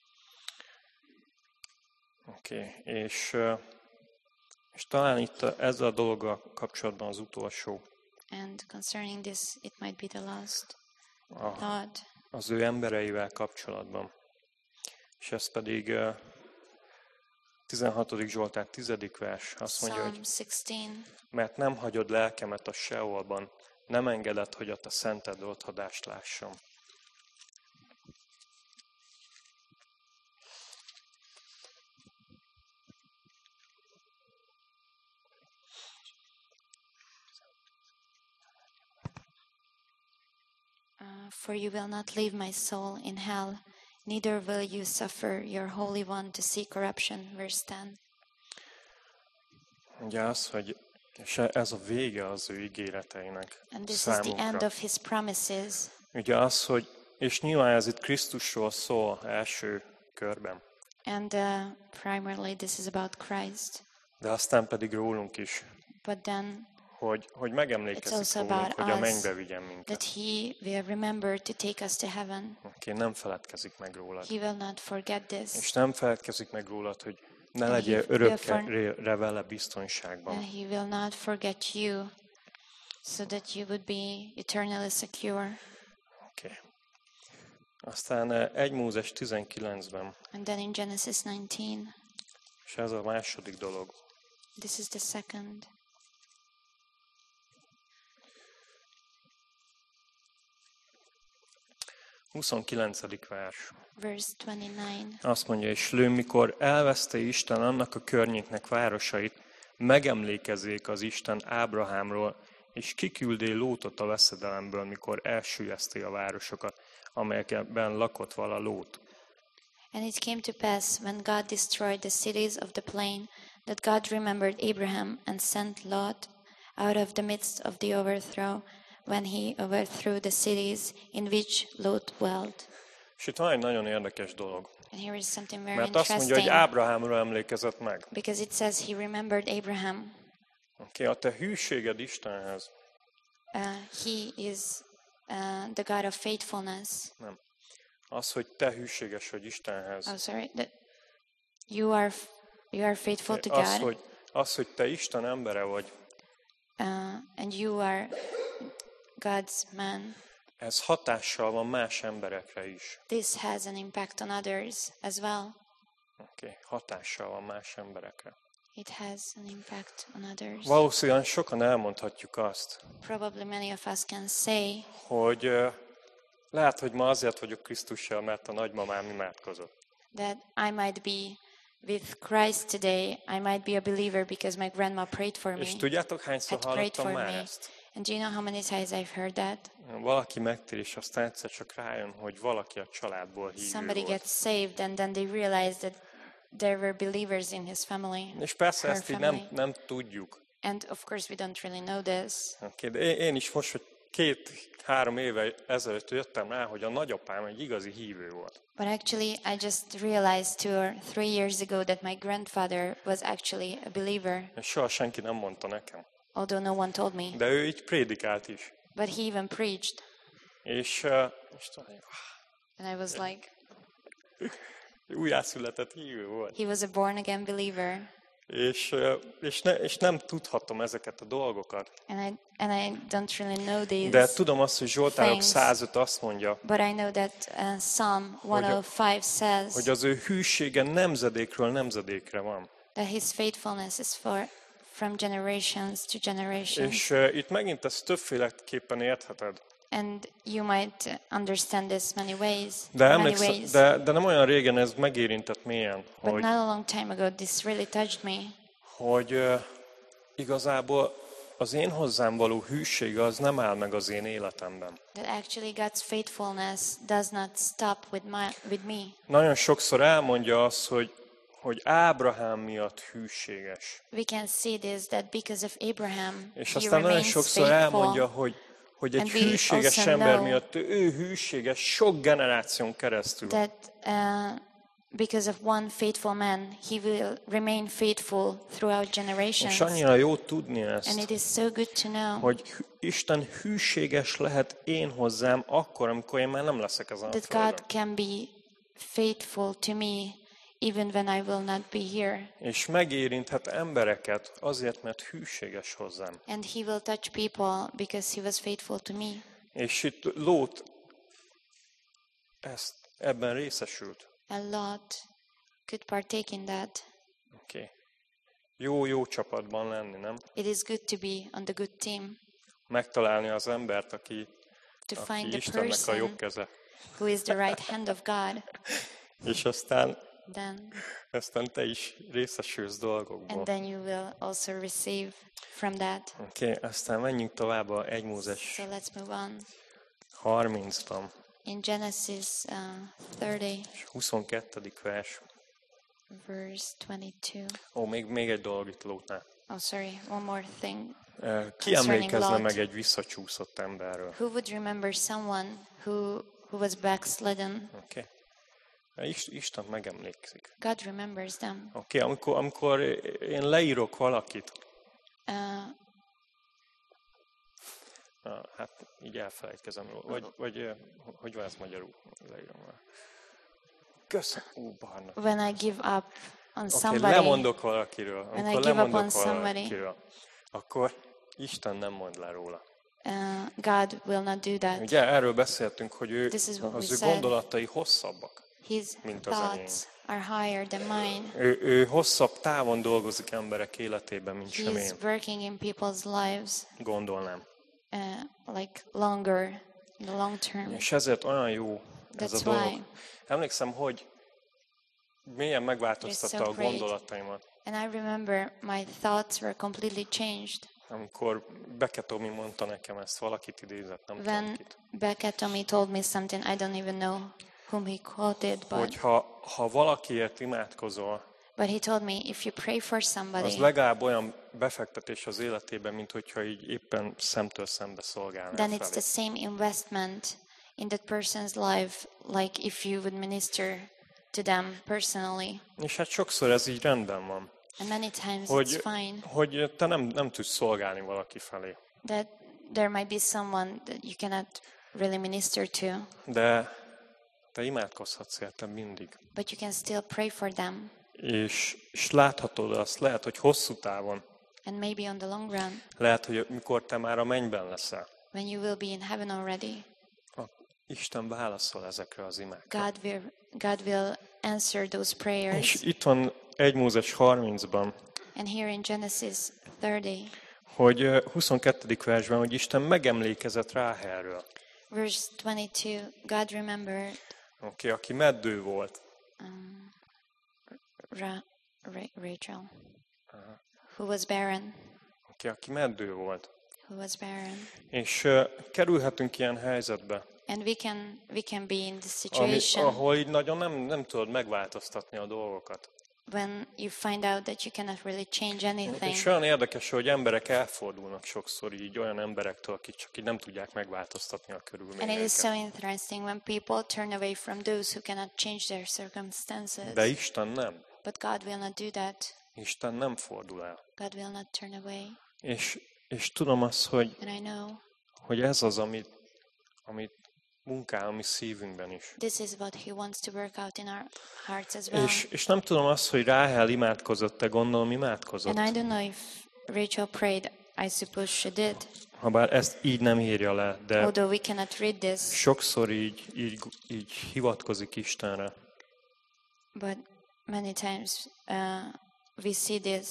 Oké. Okay. És, uh, és talán itt a, ezzel a dologgal kapcsolatban az utolsó, And concerning this, it might be the last a, thought. az ő embereivel kapcsolatban. És ez pedig uh, tizenhatodik Zsoltár tizedik vers, azt mondja, Psalm hogy sixteen. mert nem hagyod lelkemet a Seolban, nem engeded, hogy a te szented otthondást lássam. Uh, for you will not leave my soul in hell, neither will you suffer your Holy One to see corruption. Verse ten. Ugye az, hogy és ez a vége az ő ígéreteinek And this is the end számunkra. of his promises. Ugye az, hogy, és nyilván ez itt Krisztusról szól első körben, And uh, primarily this is about Christ. de aztán pedig rólunk is, But then hogy, hogy It's megemlékezik also rólunk, about hogy a us, mennybe vigyen minket. that he will remember to take us to heaven. Oké, nem feledkezik meg rólad. He will not forget this. És nem feledkezik meg rólad, hogy ne And legyél he will örökre vele biztonságban. And he will not forget you, so that you would be eternally secure. Oké. Aztán eh, egy Mózes tizenkilencben, And then in Genesis nineteen, és ez a második dolog, this is the second. huszonkilencedik vers. Verse twenty-nine. Azt mondja, és lő, mikor elveszte Isten annak a környéknek városait, megemlékezzék az Isten Ábrahámról, és kiküldé Lótot a veszedelemből, mikor elsüllyeszti a városokat, amelyekben lakott vala Lót. And it came to pass, when God destroyed the cities of the plain, that God remembered Abraham and sent Lot out of the midst of the overthrow, when he overthrew the cities in which Lot dwelt. És itt van egy nagyon érdekes dolog, And here is something very mert azt mondja, hogy interesting, Ábrahámról emlékezett meg. because it says he remembered Abraham. Oké, a te hűséged Istenhez, Uh, he is uh, the God of faithfulness. nem. Az, hogy te hűséges vagy Istenhez, Oh, sorry. That you are f- you are faithful to az, God, hogy, az, hogy te Isten embere vagy, uh, and you are God's man. ez hatással van más emberekre is. This has an impact on others as well. Oké, hatással van más emberekre. It has an impact on others. Valószínűleg sokan elmondhatjuk azt, Probably many of us can say hogy ö, lehet, hogy ma azért vagyok Krisztussal, mert a nagymamám imádkozott. that I might be with Christ today. I might be a believer because my grandma prayed for me. És tudjátok, hányszor Had prayed hallottam for már me. ezt? And do you know how many times I've heard that? Valaki megtér, és aztán egyszer csak rájön, hogy valaki a családból hívő Somebody volt. gets saved and then they realize that there were believers in his family. És persze her ezt így family. nem, nem tudjuk. And of course we don't really know this. Okay, de én, én is most, hogy két-három éve ezelőtt jöttem rá, hogy a nagyapám egy igazi hívő volt. But actually I just realized two or three years ago that my grandfather was actually a believer, És soha senki nem mondta nekem. although no one told me. De ő így prédikált is. But he even preached. És, uh, és, talán- And I was like, újjászületett hívő volt. He was a born again believer. És, és, ne, és nem tudhatom ezeket a dolgokat. And I, and I don't really know these De tudom azt, hogy Zsoltárok things. százöt azt mondja, But I know that uh, Psalm one oh five says hogy az ő hűsége nemzedékről nemzedékre van. that his faithfulness is for from generations to generations. És uh, itt megint ezt többféleképpen értheted. And you might understand this many ways. De, many emlékszem, ways. de, de nem olyan régen ez megérintett mélyen, But hogy, not a long time ago, this really touched me. hogy uh, igazából az én hozzám való hűsége az nem áll meg az én életemben. That actually God's faithfulness does not stop with my with me. Nagyon sokszor elmondja azt, hogy, hogy Ábrahám miatt hűséges. We can see this that because of Abraham, És he aztán nagyon remains sokszor faithful. elmondja, hogy, hogy egy And we hűséges also ember know miatt ő hűséges sok generáción keresztül. That uh, because of one faithful man, he will remain faithful throughout generations. És annyira jó tudni And ezt, it is so good to know hogy hű- Isten hűséges lehet én hozzám akkor, amikor én már nem leszek ezen a that földön. God can be faithful to me even when I will not be here. És megérinthet embereket azért, mert hűséges hozzám. And he will touch people because he was faithful to me. És itt Lót ezt, ebben részesült. And Lot could partake in that. Oké. Okay. Jó, jó csapatban lenni, nem? It is good to be on the good team, Megtalálni az embert, aki, to aki find the Istennek a jobb person keze. who is the right hand of God. És aztán, Then, aztán te is részesülsz dolgokból. and then you will also receive from that. Oké, okay, aztán menjünk tovább a egy Mózes So let's move on. harmincban, In Genesis uh, thirty, és huszonkettedik vers. verse twenty-two. Ó, még, még egy dolog itt Lótnál. Oh, sorry, one more thing. Eh, Ki Concerning emlékezne Lot. meg egy visszacsúszott emberről? Who would remember someone who, who was backslidden? Oké. Okay. Isten megemlékszik. God remembers them. Oké, okay, amikor, amikor én leírok valakit, Uh, ah, hát így elfelejtkezem róla. Vagy, vagy eh, hogy van ez magyarul? Leírom már. Köszönöm. Ú, Barna. when I give up on Oké, somebody, okay, lemondok valakiről. When I Amikor give up lemondok on somebody. valakiről, akkor Isten nem mond le róla. uh, God will not do that. Ugye erről beszéltünk, hogy ő, This is what az we ő said. gondolatai hosszabbak. His mint az thoughts are higher than mine. Ő, ő hosszabb távon dolgozik emberek életében, mint sem He's én. working in people's lives Gondolnám. uh, like longer, in the long term. És ezért olyan jó ez a That's dolog. why. Emlékszem, hogy mélyen megváltoztatta It's so a great. gondolataimat, And I remember my thoughts were completely changed amikor Beke Tomi mondta nekem ezt, valakit idézett, nem tudom when kit. Becca Tommy told me something. I don't even know whom he quoted, but Hogyha ha valakiért imádkozol, but he told me if you pray for az somebody, legalább olyan befektetés az életében, mint hogyha így éppen szemtől szembe szolgálnál then it's the felé. same investment in that person's life, like if you would minister to them personally. És hát sokszor ez így rendben van, And many times it's hogy, fine hogy te nem, nem tudsz szolgálni valaki felé. that there might be someone that you cannot really minister to, De te imádkozhatsz érte mindig. but you can still pray for them. És, és láthatod azt, lehet, hogy hosszú távon, And maybe on the long run, lehet, hogy mikor te már a mennyben leszel, when you will be in heaven already, a Isten válaszol ezekre az imákra. God will, God will answer those És prayers. itt van egy Mózes harmincban, And here in Genesis thirty, hogy ö, huszonkettedik versben, hogy Isten megemlékezett Ráhelről, verse twenty-two, God remembered okay, aki meddő volt. um, Ra- Ra- Rachel, who was barren, Okay, aki meddő volt. who was barren. És uh, kerülhetünk ilyen helyzetbe, And we can we can be in this ami, situation ahol így nagyon nem, nem tudod megváltoztatni a dolgokat. when you find out that you cannot really change anything. És olyan érdekes, hogy emberek elfordulnak sokszor így olyan emberektől, akik csak így nem tudják megváltoztatni a And it is körülményeket. so interesting when people turn away from those who cannot change their circumstances. De Isten nem. But God will not do that. Isten nem fordul el. God will not turn away. És, és tudom azt, hogy, And I know hogy ez az, amit, amit munkál a mi szívünkben is. This is what He wants to work out in our hearts as well. És, és nem tudom azt, hogy Ráhel imádkozott-e, gondolom imádkozott. And I don't know if Rachel prayed. I suppose she did. Habár ezt így nem írja le, de Although we cannot read this, sokszor így, így, így hivatkozik Istenre. but many times uh, we see this.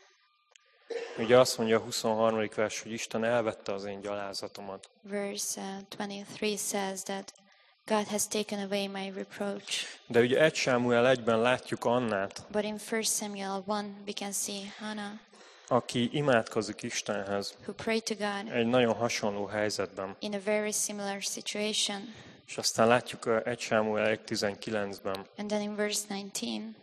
Ugye azt mondja a huszonharmadik vers, hogy Isten elvette az én gyalázatomat. Verse uh, twenty-three says that God has taken away my reproach. De ugye egy Sámuel egyben látjuk Annát, But in First Samuel one, we can see Hannah, aki imádkozik Istenhez who prayed to God egy nagyon hasonló helyzetben. in a very similar situation. És aztán látjuk a egy Sámuel egy tizenkilencben. And then in verse nineteen,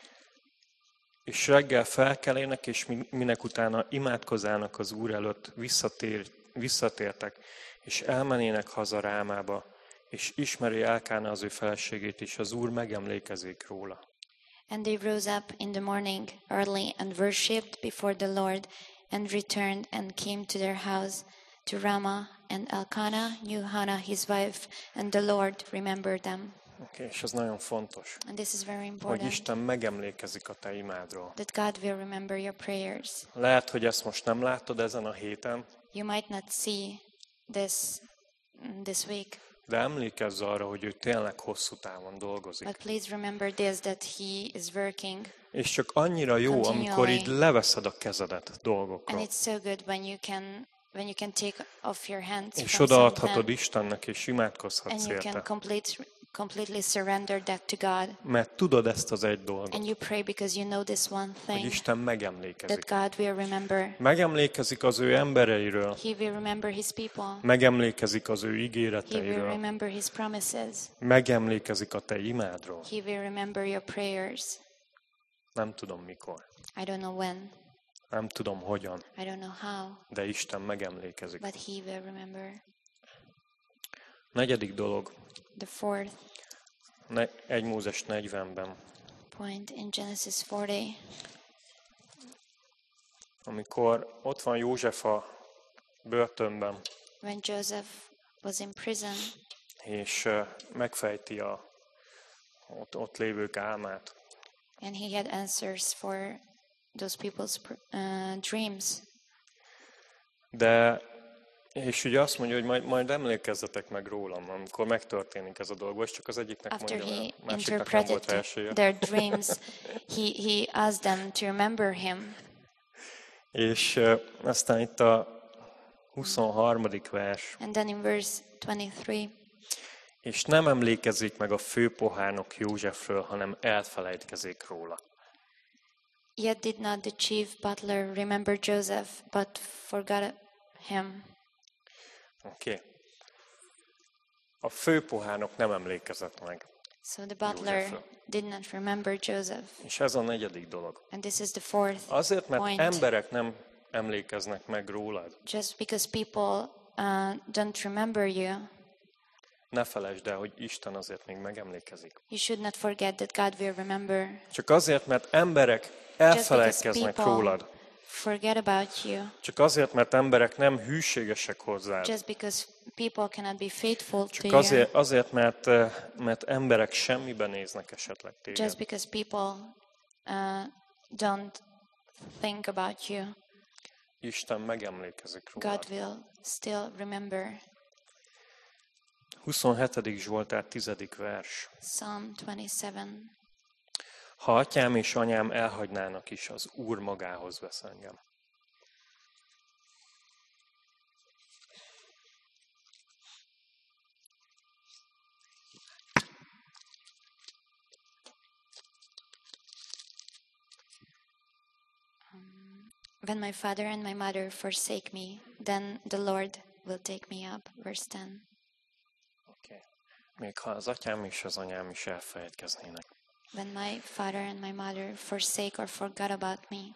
És reggel felkelének, és min- minek utána imádkozának az Úr előtt visszatér, visszatértek, és elmenének haza Rámába, és ismeri Elkána az ő feleségét, és az Úr megemlékezik róla. and they rose up in the morning early and worshipped before the Lord, and returned and came to their house to Ramah, and Elkanah knew Hannah his wife, and the Lord remembered them. Okay, és ez nagyon fontos, And this is very hogy important, Isten megemlékezik a te imádról. that God will remember your prayers. Lehet, hogy ezt most nem látod ezen a héten, You might not see this mm, this week, de emlékezz arra, hogy ő tényleg hosszú távon dolgozik. but please remember this, that He is working. És csak annyira jó, amikor így leveszed a kezedet And dolgokról. it's so good when you can when you can take off your hands És from some of odaadhatod them, Istennek, és and imádkozhatsz you can érte. complete, completely surrender that to God. Mert tudod ezt az egy dolgot, And you pray because you know this one hogy thing, Isten megemlékezik. that God will remember. Megemlékezik az ő embereiről, He will remember His people. megemlékezik az ő He will ígéreteiről, remember His promises. megemlékezik a te imádról. He will remember your prayers. Nem tudom mikor, I don't know when, nem tudom hogyan, I don't know how, de Isten megemlékezik. but He will remember. Negyedik dolog, The fourth ne, egy Mózes negyvenben, point in Genesis forty, amikor ott van József a börtönben, when Joseph was in prison, és ö, megfejti a ott, ott lévők álmát. and he had answers for those people's pr- uh, dreams. De, és ugye azt mondja, hogy majd, majd emlékezzetek meg rólam, amikor megtörténik ez a dolog, és csak az egyiknek After mondja, he a másiknak nem volt interpreted elsője. their dreams, he, he asked them to remember him. És uh, aztán itt a huszonharmadik vers, And then in verse twenty-three, és nem emlékezik meg a főpohárnok Józsefről, hanem elfelejtkezik róla. yet did not the chief butler remember Joseph, but forgot him. Oké. Okay. A főpohárnok nem emlékezett meg. So the butler Józsefről. did not remember Joseph. És ez a negyedik dolog. And this is the fourth Azért, mert point. emberek nem emlékeznek meg rólad. Just because people uh, don't remember you, Ne felejtsd el, hogy Isten azért még megemlékezik. you should not forget that God will remember. Csak azért, mert emberek elfelejtkeznek people rólad. forget about you, Csak azért, mert emberek nem hűségesek hozzád. just because people cannot be faithful to Csak you, azért, azért mert, eh, mert emberek semmiben néznek esetleg just téged. because people uh, don't think about you, Isten megemlékezik God rólad. will still remember. huszonhetedik Zsoltár tizedik vers. Psalm twenty-seven. Ha atyám és anyám elhagynának is, az Úr magához vesz engem. When my father and my mother forsake me, then the Lord will take me up. Verse ten. Okay. Még ha az atyám és az anyám is elfelejtkeznének. When my father and my mother forsake or forgot about me.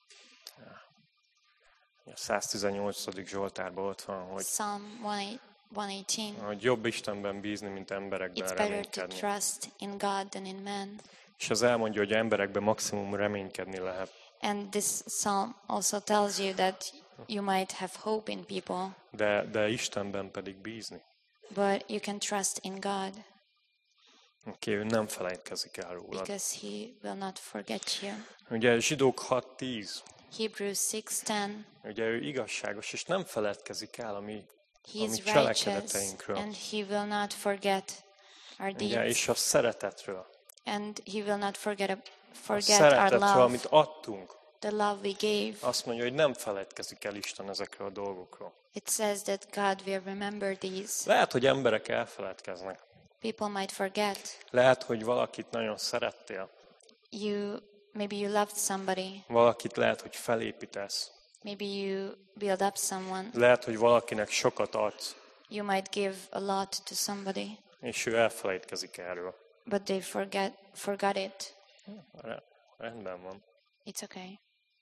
A száztizennyolcadik Zsoltárban ott van, hogy, Psalm one eighteen. hogy jobb Istenben bízni, mint emberekben It's better to reménykedni. trust in God than in man. És az elmondja, hogy emberekben maximum reménykedni lehet. And this psalm also tells you that you might have hope in people, De, de Istenben pedig bízni. but you can trust in God Oké, ő nem felejtkezik el rólad. because He will not forget you. Ugye Zsidók hat tíz, Hebrews six ten. ugye ő igazságos, és nem feledkezik el a mi, He a is mi righteous cselekedeteinkről. and He will not forget our Ugye, deeds, és a szeretetről. and He will not forget, A forget our szeretetről, love, amit adtunk. the love we gave. Azt mondja, hogy nem feledkezik el Isten ezekről a dolgokról. It says that God will remember these. Lehet, hogy emberek elfeledkeznek. People might forget. Lehet, hogy valakit nagyon szerettél. You maybe you loved somebody. Valakit lehet, hogy felépítesz. Maybe you build up someone. Lehet, hogy valakinek sokat adsz, You might give a lot to somebody, és ő elfelejtkezik erről. but they forget forgot it. Re- Rendben van. It's okay.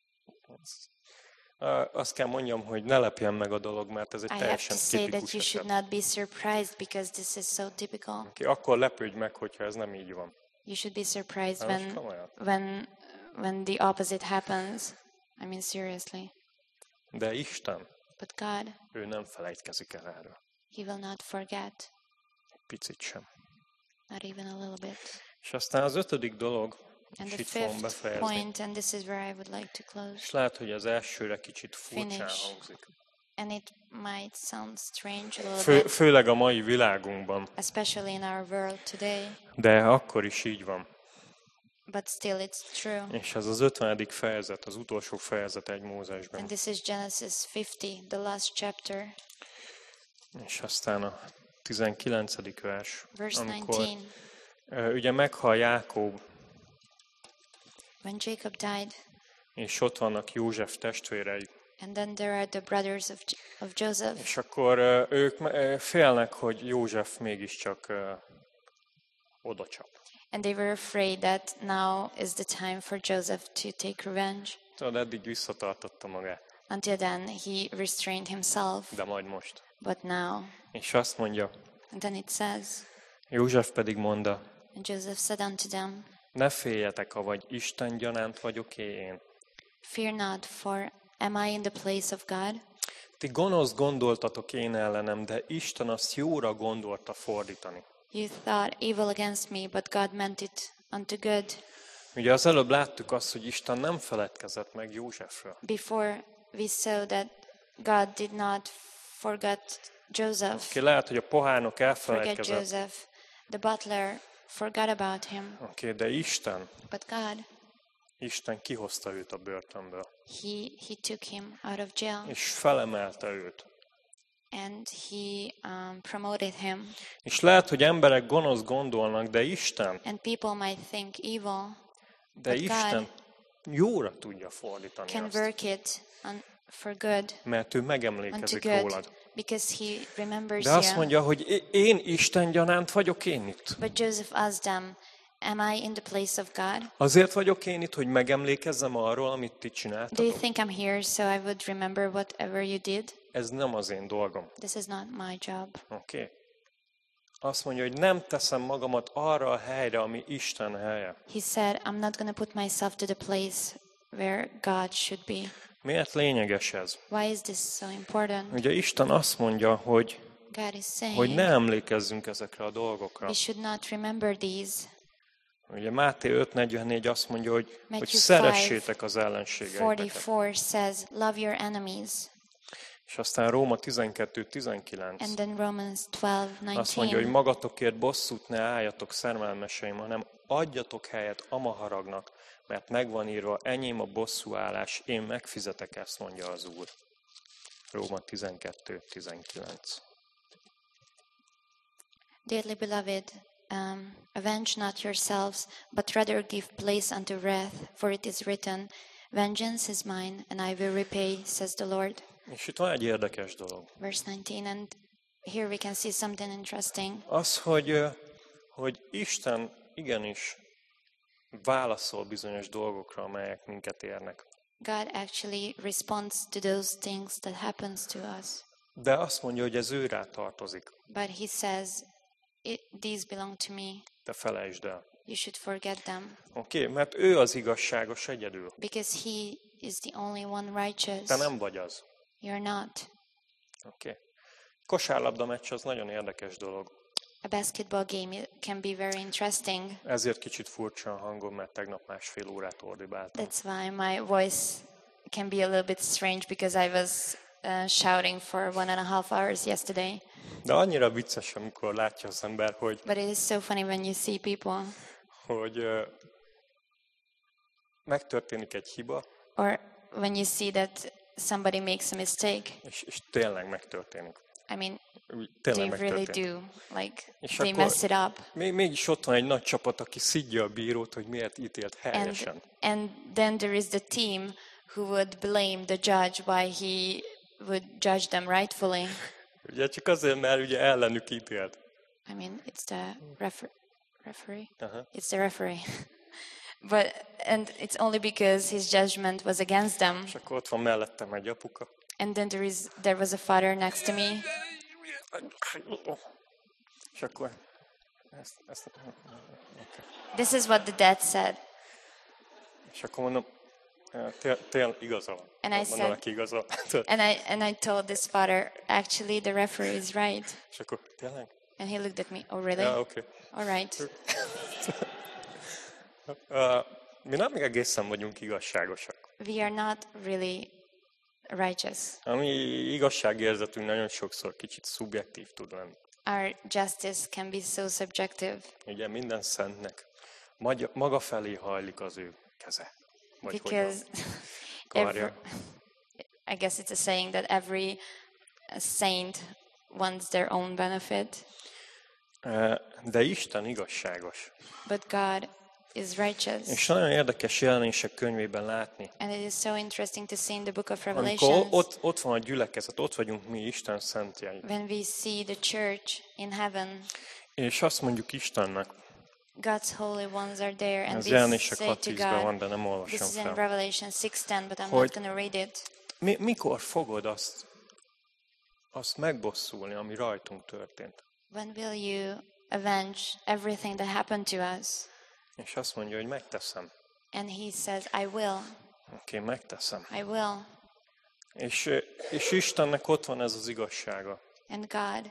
Ö, Azt kell mondjam, hogy ne lepjen meg a dolog, mert ez egy I have teljesen to say that tipikus you should eset. not be surprised because this is so typical. Oké, akkor lepődj meg, hogyha ez nem így van. You should be surprised Na, most when komolyan. when when the opposite happens. I mean seriously. De Isten, But God, ő nem felejtkezik el erről. He will not forget, Picit sem. not even a little bit. És aztán az ötödik dolog, And és the itt fogom fifth befejezni. point, and this is where I would like to close, És lehet, hogy az elsőre kicsit furcsán Finish. hangzik. and it might sound strange a little Fő, bit, főleg a mai világunkban. especially in our world today, De akkor is így van. but still it's true. És ez az ötvenedik fejezet, az utolsó fejezet egy Mózesben. And this is Genesis fifty, the last chapter, És aztán a tizenkilencedik vers, verse amikor nineteen. ö, ugye meghal Jákob, When Jacob died, és ott vannak József testvérei, and then there are the brothers of, J- of Joseph, és akkor ö, ők ö, félnek, hogy József mégiscsak ö, odacsap. and they were afraid that now is the time for Joseph to take revenge. Tudod, eddig visszatartotta magát, Until then, he restrained himself, de majd most. but now, És azt mondja, and then it says, József pedig mondta, and Joseph said unto them, ne féljetek, avagy Isten gyanánt vagyok én. Fear not, for am I in the place of God? Ti gonosz gondoltatok én ellenem, de Isten azt jóra gondolta fordítani. You thought evil against me, but God meant it unto good. Ugye az előbb láttuk azt, hogy Isten nem feledkezett meg Józsefről. Before we saw that God did not forget Joseph, Oké, lehet, hogy a pohárnok forget elfeledkezett, Joseph, the butler forgot about him, oké, de Isten, but God, Isten kihozta őt a börtönből, he, he took him out of jail, és felemelte őt. and he um, promoted him. És lehet, hogy emberek gonosz gondolnak, de Isten, And people might think evil, de But God Isten jóra tudja fordítani can azt, work it on, for good mert ő unto megemlékezik good, rólad. because he remembers De azt you. mondja, hogy é- én Isten gyanánt vagyok én itt. But Joseph asked them, am I in the place of God? Azért vagyok én itt, hogy megemlékezzem arról, amit ti Do you csináltatok. think I'm here so I would remember whatever you did? Ez nem az én dolgom. This is not my job. Oké? Okay? Azt mondja, hogy nem teszem magamat arra a helyre, ami Isten helye. He said, I'm not going to put myself to the place where God should be. Miért lényeges ez? Why is this so important? Ugye Isten azt mondja, hogy, God is saying hogy ne emlékezzünk ezekre a dolgokra. we should not remember these. Ugye Máté öt negyvennégy azt mondja, hogy, hogy Matthew szeressétek az ellenségeiteket. forty-four says, love your enemies. És aztán Róma tizenkettő tizenkilenc And then Romans twelve azt mondja, hogy nineteen. magatokért bosszút ne álljatok, szerelmeseim, hanem adjatok helyet amaharagnak, mert megvan írva, enyém a bosszúállás, én megfizetek, ezt mondja az Úr. Róma tizenkettő tizenkilenc. Dearly beloved, um, avenge not yourselves, but rather give place unto wrath, for it is written, vengeance is mine, and I will repay, says the Lord. És itt van egy érdekes dolog. Verse nineteen, and here we can see something interesting. Az, hogy, ö, hogy Isten igenis válaszol bizonyos dolgokra, amelyek minket érnek. God actually responds to those things that happens to us, De azt mondja, hogy ez őrá tartozik. but he says, it, these belong to me. Te felejtsd el. You should forget them, Oké, okay? Mert ő az igazságos egyedül. because he is the only one righteous. Te nem vagy az. You're not. Oké. Okay. Kosárlabda meccs az nagyon érdekes dolog. A basketball game can be very interesting. Ezért kicsit furcsa a hangom, mert tegnap másfél órát ordibáltam. That's why my voice can be a little bit strange because I was uh, shouting for one and a half hours yesterday. De annyira vicces, amikor látja az ember, hogy, But it is so funny when you see people, hogy uh, megtörténik egy hiba, or when you see that somebody makes a mistake. és, és tényleg megtörténik. I mean, Úgy they Tényleg really megtörténik. do. Like, És they akkor mess it up. Még, mégis ott van egy nagy csapat, aki szidja a bírót, hogy miért ítélt helyesen. And, and then there is the team who would blame the judge why he would judge them rightfully. Ugye csak azért, mert ugye ellenük ítélt. I mean, it's the refer- referee. Aha. It's the referee. But and it's only because his judgment was against them. És akkor ott van mellettem egy apuka. And then there is there was a father next to me, És akkor ezt, ezt, this is what the dad said. és akkor mondom, tél, tél igazol. And I Mondom said- neki igazol. And I and I told this father, actually the referee is right. És akkor tényleg? And he looked at me, oh really? Ja, oké. All right. Uh, mi nem még egészen vagyunk igazságosak. We are not really righteous. A mi igazságérzetünk nagyon sokszor kicsit szubjektív tud lenni. Our justice can be so subjective Ugye minden szentnek maga, maga felé hajlik az ő keze. Vagy because hogyan every, karja. I guess it's a saying that every uh, saint wants their own benefit, Uh, De Isten igazságos. but God is righteous. És nagyon érdekes jelenések könyvében látni. And it is so interesting to see in the book of Amikor Revelations ott, ott van a gyülekezet, ott vagyunk mi Isten szentjei. when we see the church in heaven, És azt mondjuk Istennek, God's holy ones are there, and ez we jelenések say hat to tízben van, God, de nem this olvasom is in fel. Revelation six ten, but I'm Hogy- not going to read it. Mi, mikor fogod azt, azt megbosszulni, ami rajtunk történt? When will you avenge everything that happened to us? És azt mondja, hogy megteszem. And he says, I will, Oké, megteszem. I will. És, és Istennek ott van ez az igazsága. And God,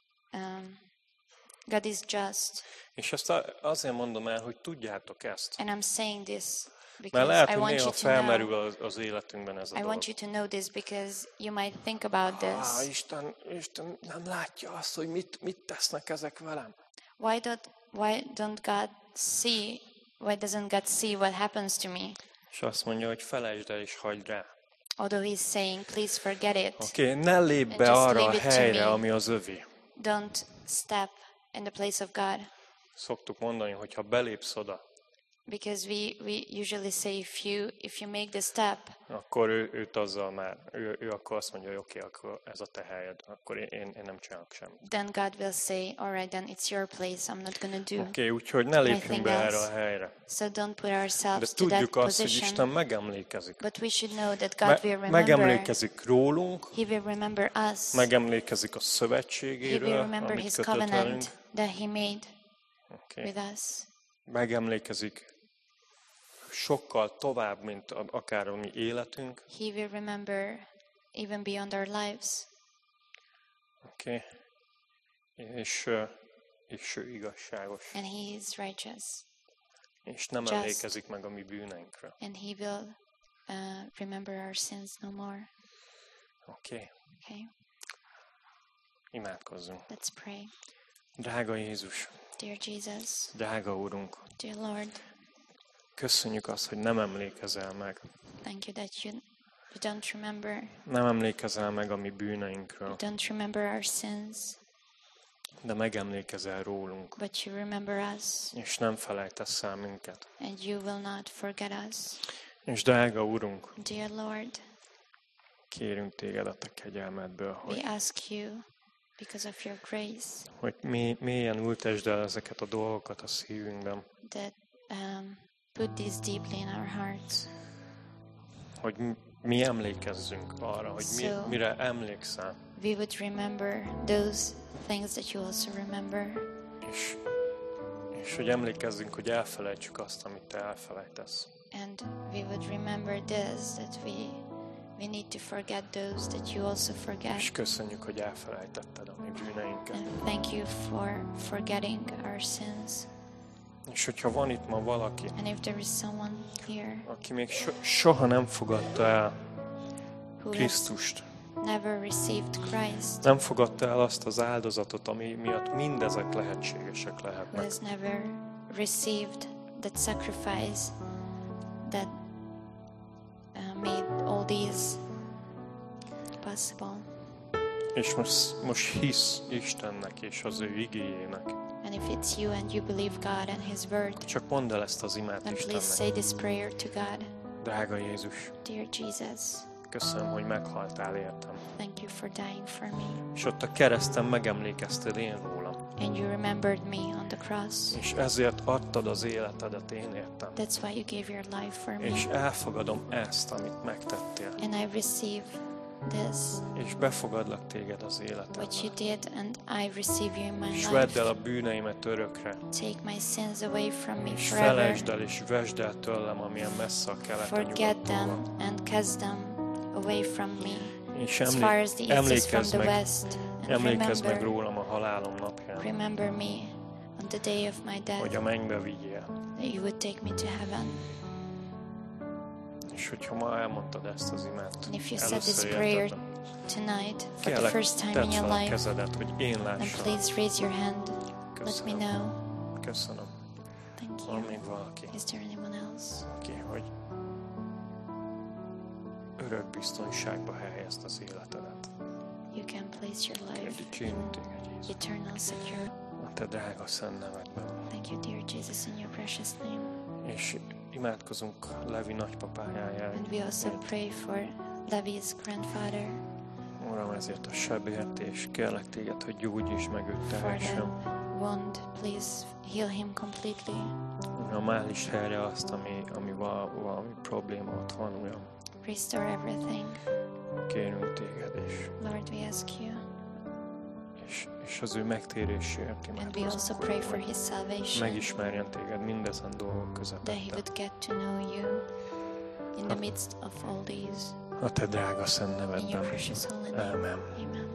um, God is just. És ezt a- azért mondom el, hogy tudjátok ezt. And I'm saying this Mert because lehet, I hogy want néha you to know. felmerül az, az életünkben ez a I dolog. want you to know this because you might think about Á, this. Isten, Isten nem látja azt, hogy mit, mit tesznek ezek velem. Why don't why don't God see? Why doesn't God see what happens to me? És azt mondja, hogy felejtsd el és hagyd rá. Although He's saying, please forget it. Oké, ne lépj be just arra a leave it to helyre, me. ami az övé. Don't step in the place of God, Szoktuk mondani, hogy ha belépsz oda, because we, we usually say if you if you make the step, akkor ő, őt azzal már, ő, ő akkor azt mondja, hogy oké, akkor ez a te helyed, akkor én, én, én nem csinálok semmit. then God will say, all right, then it's your place. I'm not going to do. Oké, úgyhogy ne lépjünk Anything be erre else. a helyre. So don't put De ourselves to that tudjuk azt, hogy position. Isten megemlékezik. But we should know that God Me- will remember. megemlékezik rólunk, He will remember us. megemlékezik a He will szövetségéről, remember amit His kötött velünk. covenant that He made Oké. with us. Megemlékezik sokkal tovább, mint a- akár a mi életünk. He will remember even beyond our lives. Oké. És, ö, és ő igazságos. And He is righteous. És nem Just. emlékezik meg a mi bűneinkre. And He will uh, remember our sins no more. Oké. Okay, Imádkozzunk. let's pray. Drága Jézus, Dear Jesus, drága Úrunk, dear Lord, köszönjük azt, hogy nem emlékezel meg. thank you that you, you don't remember. Nem emlékezel meg a mi bűneinkről, You don't remember our sins, de megemlékezel rólunk, but you remember us, és nem felejtesz el minket. and you will not forget us. És drága Úrunk, Dear Lord, kérünk téged a te kegyelmedből, we hogy, ask you, because of your grace, hogy mély, mélyen ültesd el ezeket a dolgokat a szívünkben, that um, put this deeply in our hearts, hogy mi- mi emlékezzünk arra, hogy mi, So- mire emlékszel, we would remember those things that you also remember, és, és hogy emlékezzünk, hogy elfelejtsük azt, amit te elfelejtesz. and we would remember this, that we We need to forget those that you also forget. És köszönjük, hogy elfelejtetted a mi bűneinket. And thank you for forgetting our sins. És hogyha van itt ma valaki, And if there is someone here aki még so, soha nem fogadta el who has Krisztust, never received Christ, nem fogadta el azt az áldozatot, ami miatt mindezek lehetségesek who lehetnek. has never received that sacrifice that uh, made all these possible. És most, most hisz Istennek és az ő igéjének. And if it's you and you believe God and His Word, Csak mondd el ezt az imát then please Istennek. say this prayer to God. Drága Jézus, Dear Jesus, köszönöm, hogy meghaltál értem. thank you for dying for me. És ott a kereszten megemlékeztél én rólam. And you remembered me on the cross. És ezért adtad az életedet én értem. That's why you gave your life for És me. elfogadom ezt, amit megtettél. And I receive this, És befogadlak téged az what you életembe. did, and I receive you in my És vedd el life. a bűneimet örökre. Take my sins away from me És forever. felejtsd el és vesd el tőlem, amilyen messze a keleten Forget nyugattól them van. and cast them away from me, És as far as the east is from emlékezz the meg, west. And emlékezz meg remember, rólam a halálom napján, remember me on the day of my hogy death, a mennybe vigyél. that you would take me to heaven. És hogyha ma elmondtad ezt az imát, And if you said this először prayer érted, tonight for the kérlek, first time tedd in your fel a life, kezedet, hogy én then lássam. please raise your hand. Let me Köszönöm. know. Köszönöm. Thank Van you. még valaki, Is there anyone else? aki, hogy örök biztonságba helyezd az életedet. You can place your life Dicsérünk téged, Jézus. eternal secure. A te drága szent nevedben. Thank you, dear Jesus, in your precious name. És imádkozunk Levi nagypapájájára. And we also pray for Levi's grandfather, Uram, ezért a sebért, és kérlek téged, hogy gyógyíts meg őt for teljesen. the wound. Please heal him completely. Uram, állíts helyre azt, ami, ami val, valami probléma ott van, Uram. Restore everything. Kérünk téged, és, Lord, we ask you. és, és az ő megtérésért And we imádkozunk, also Uram, pray for hogy his salvation, megismerjen téged mindezen dolgok között. that he would get to know you in the midst of all these. A te drága szent In your nevedben. precious holy name. Amen. Amen.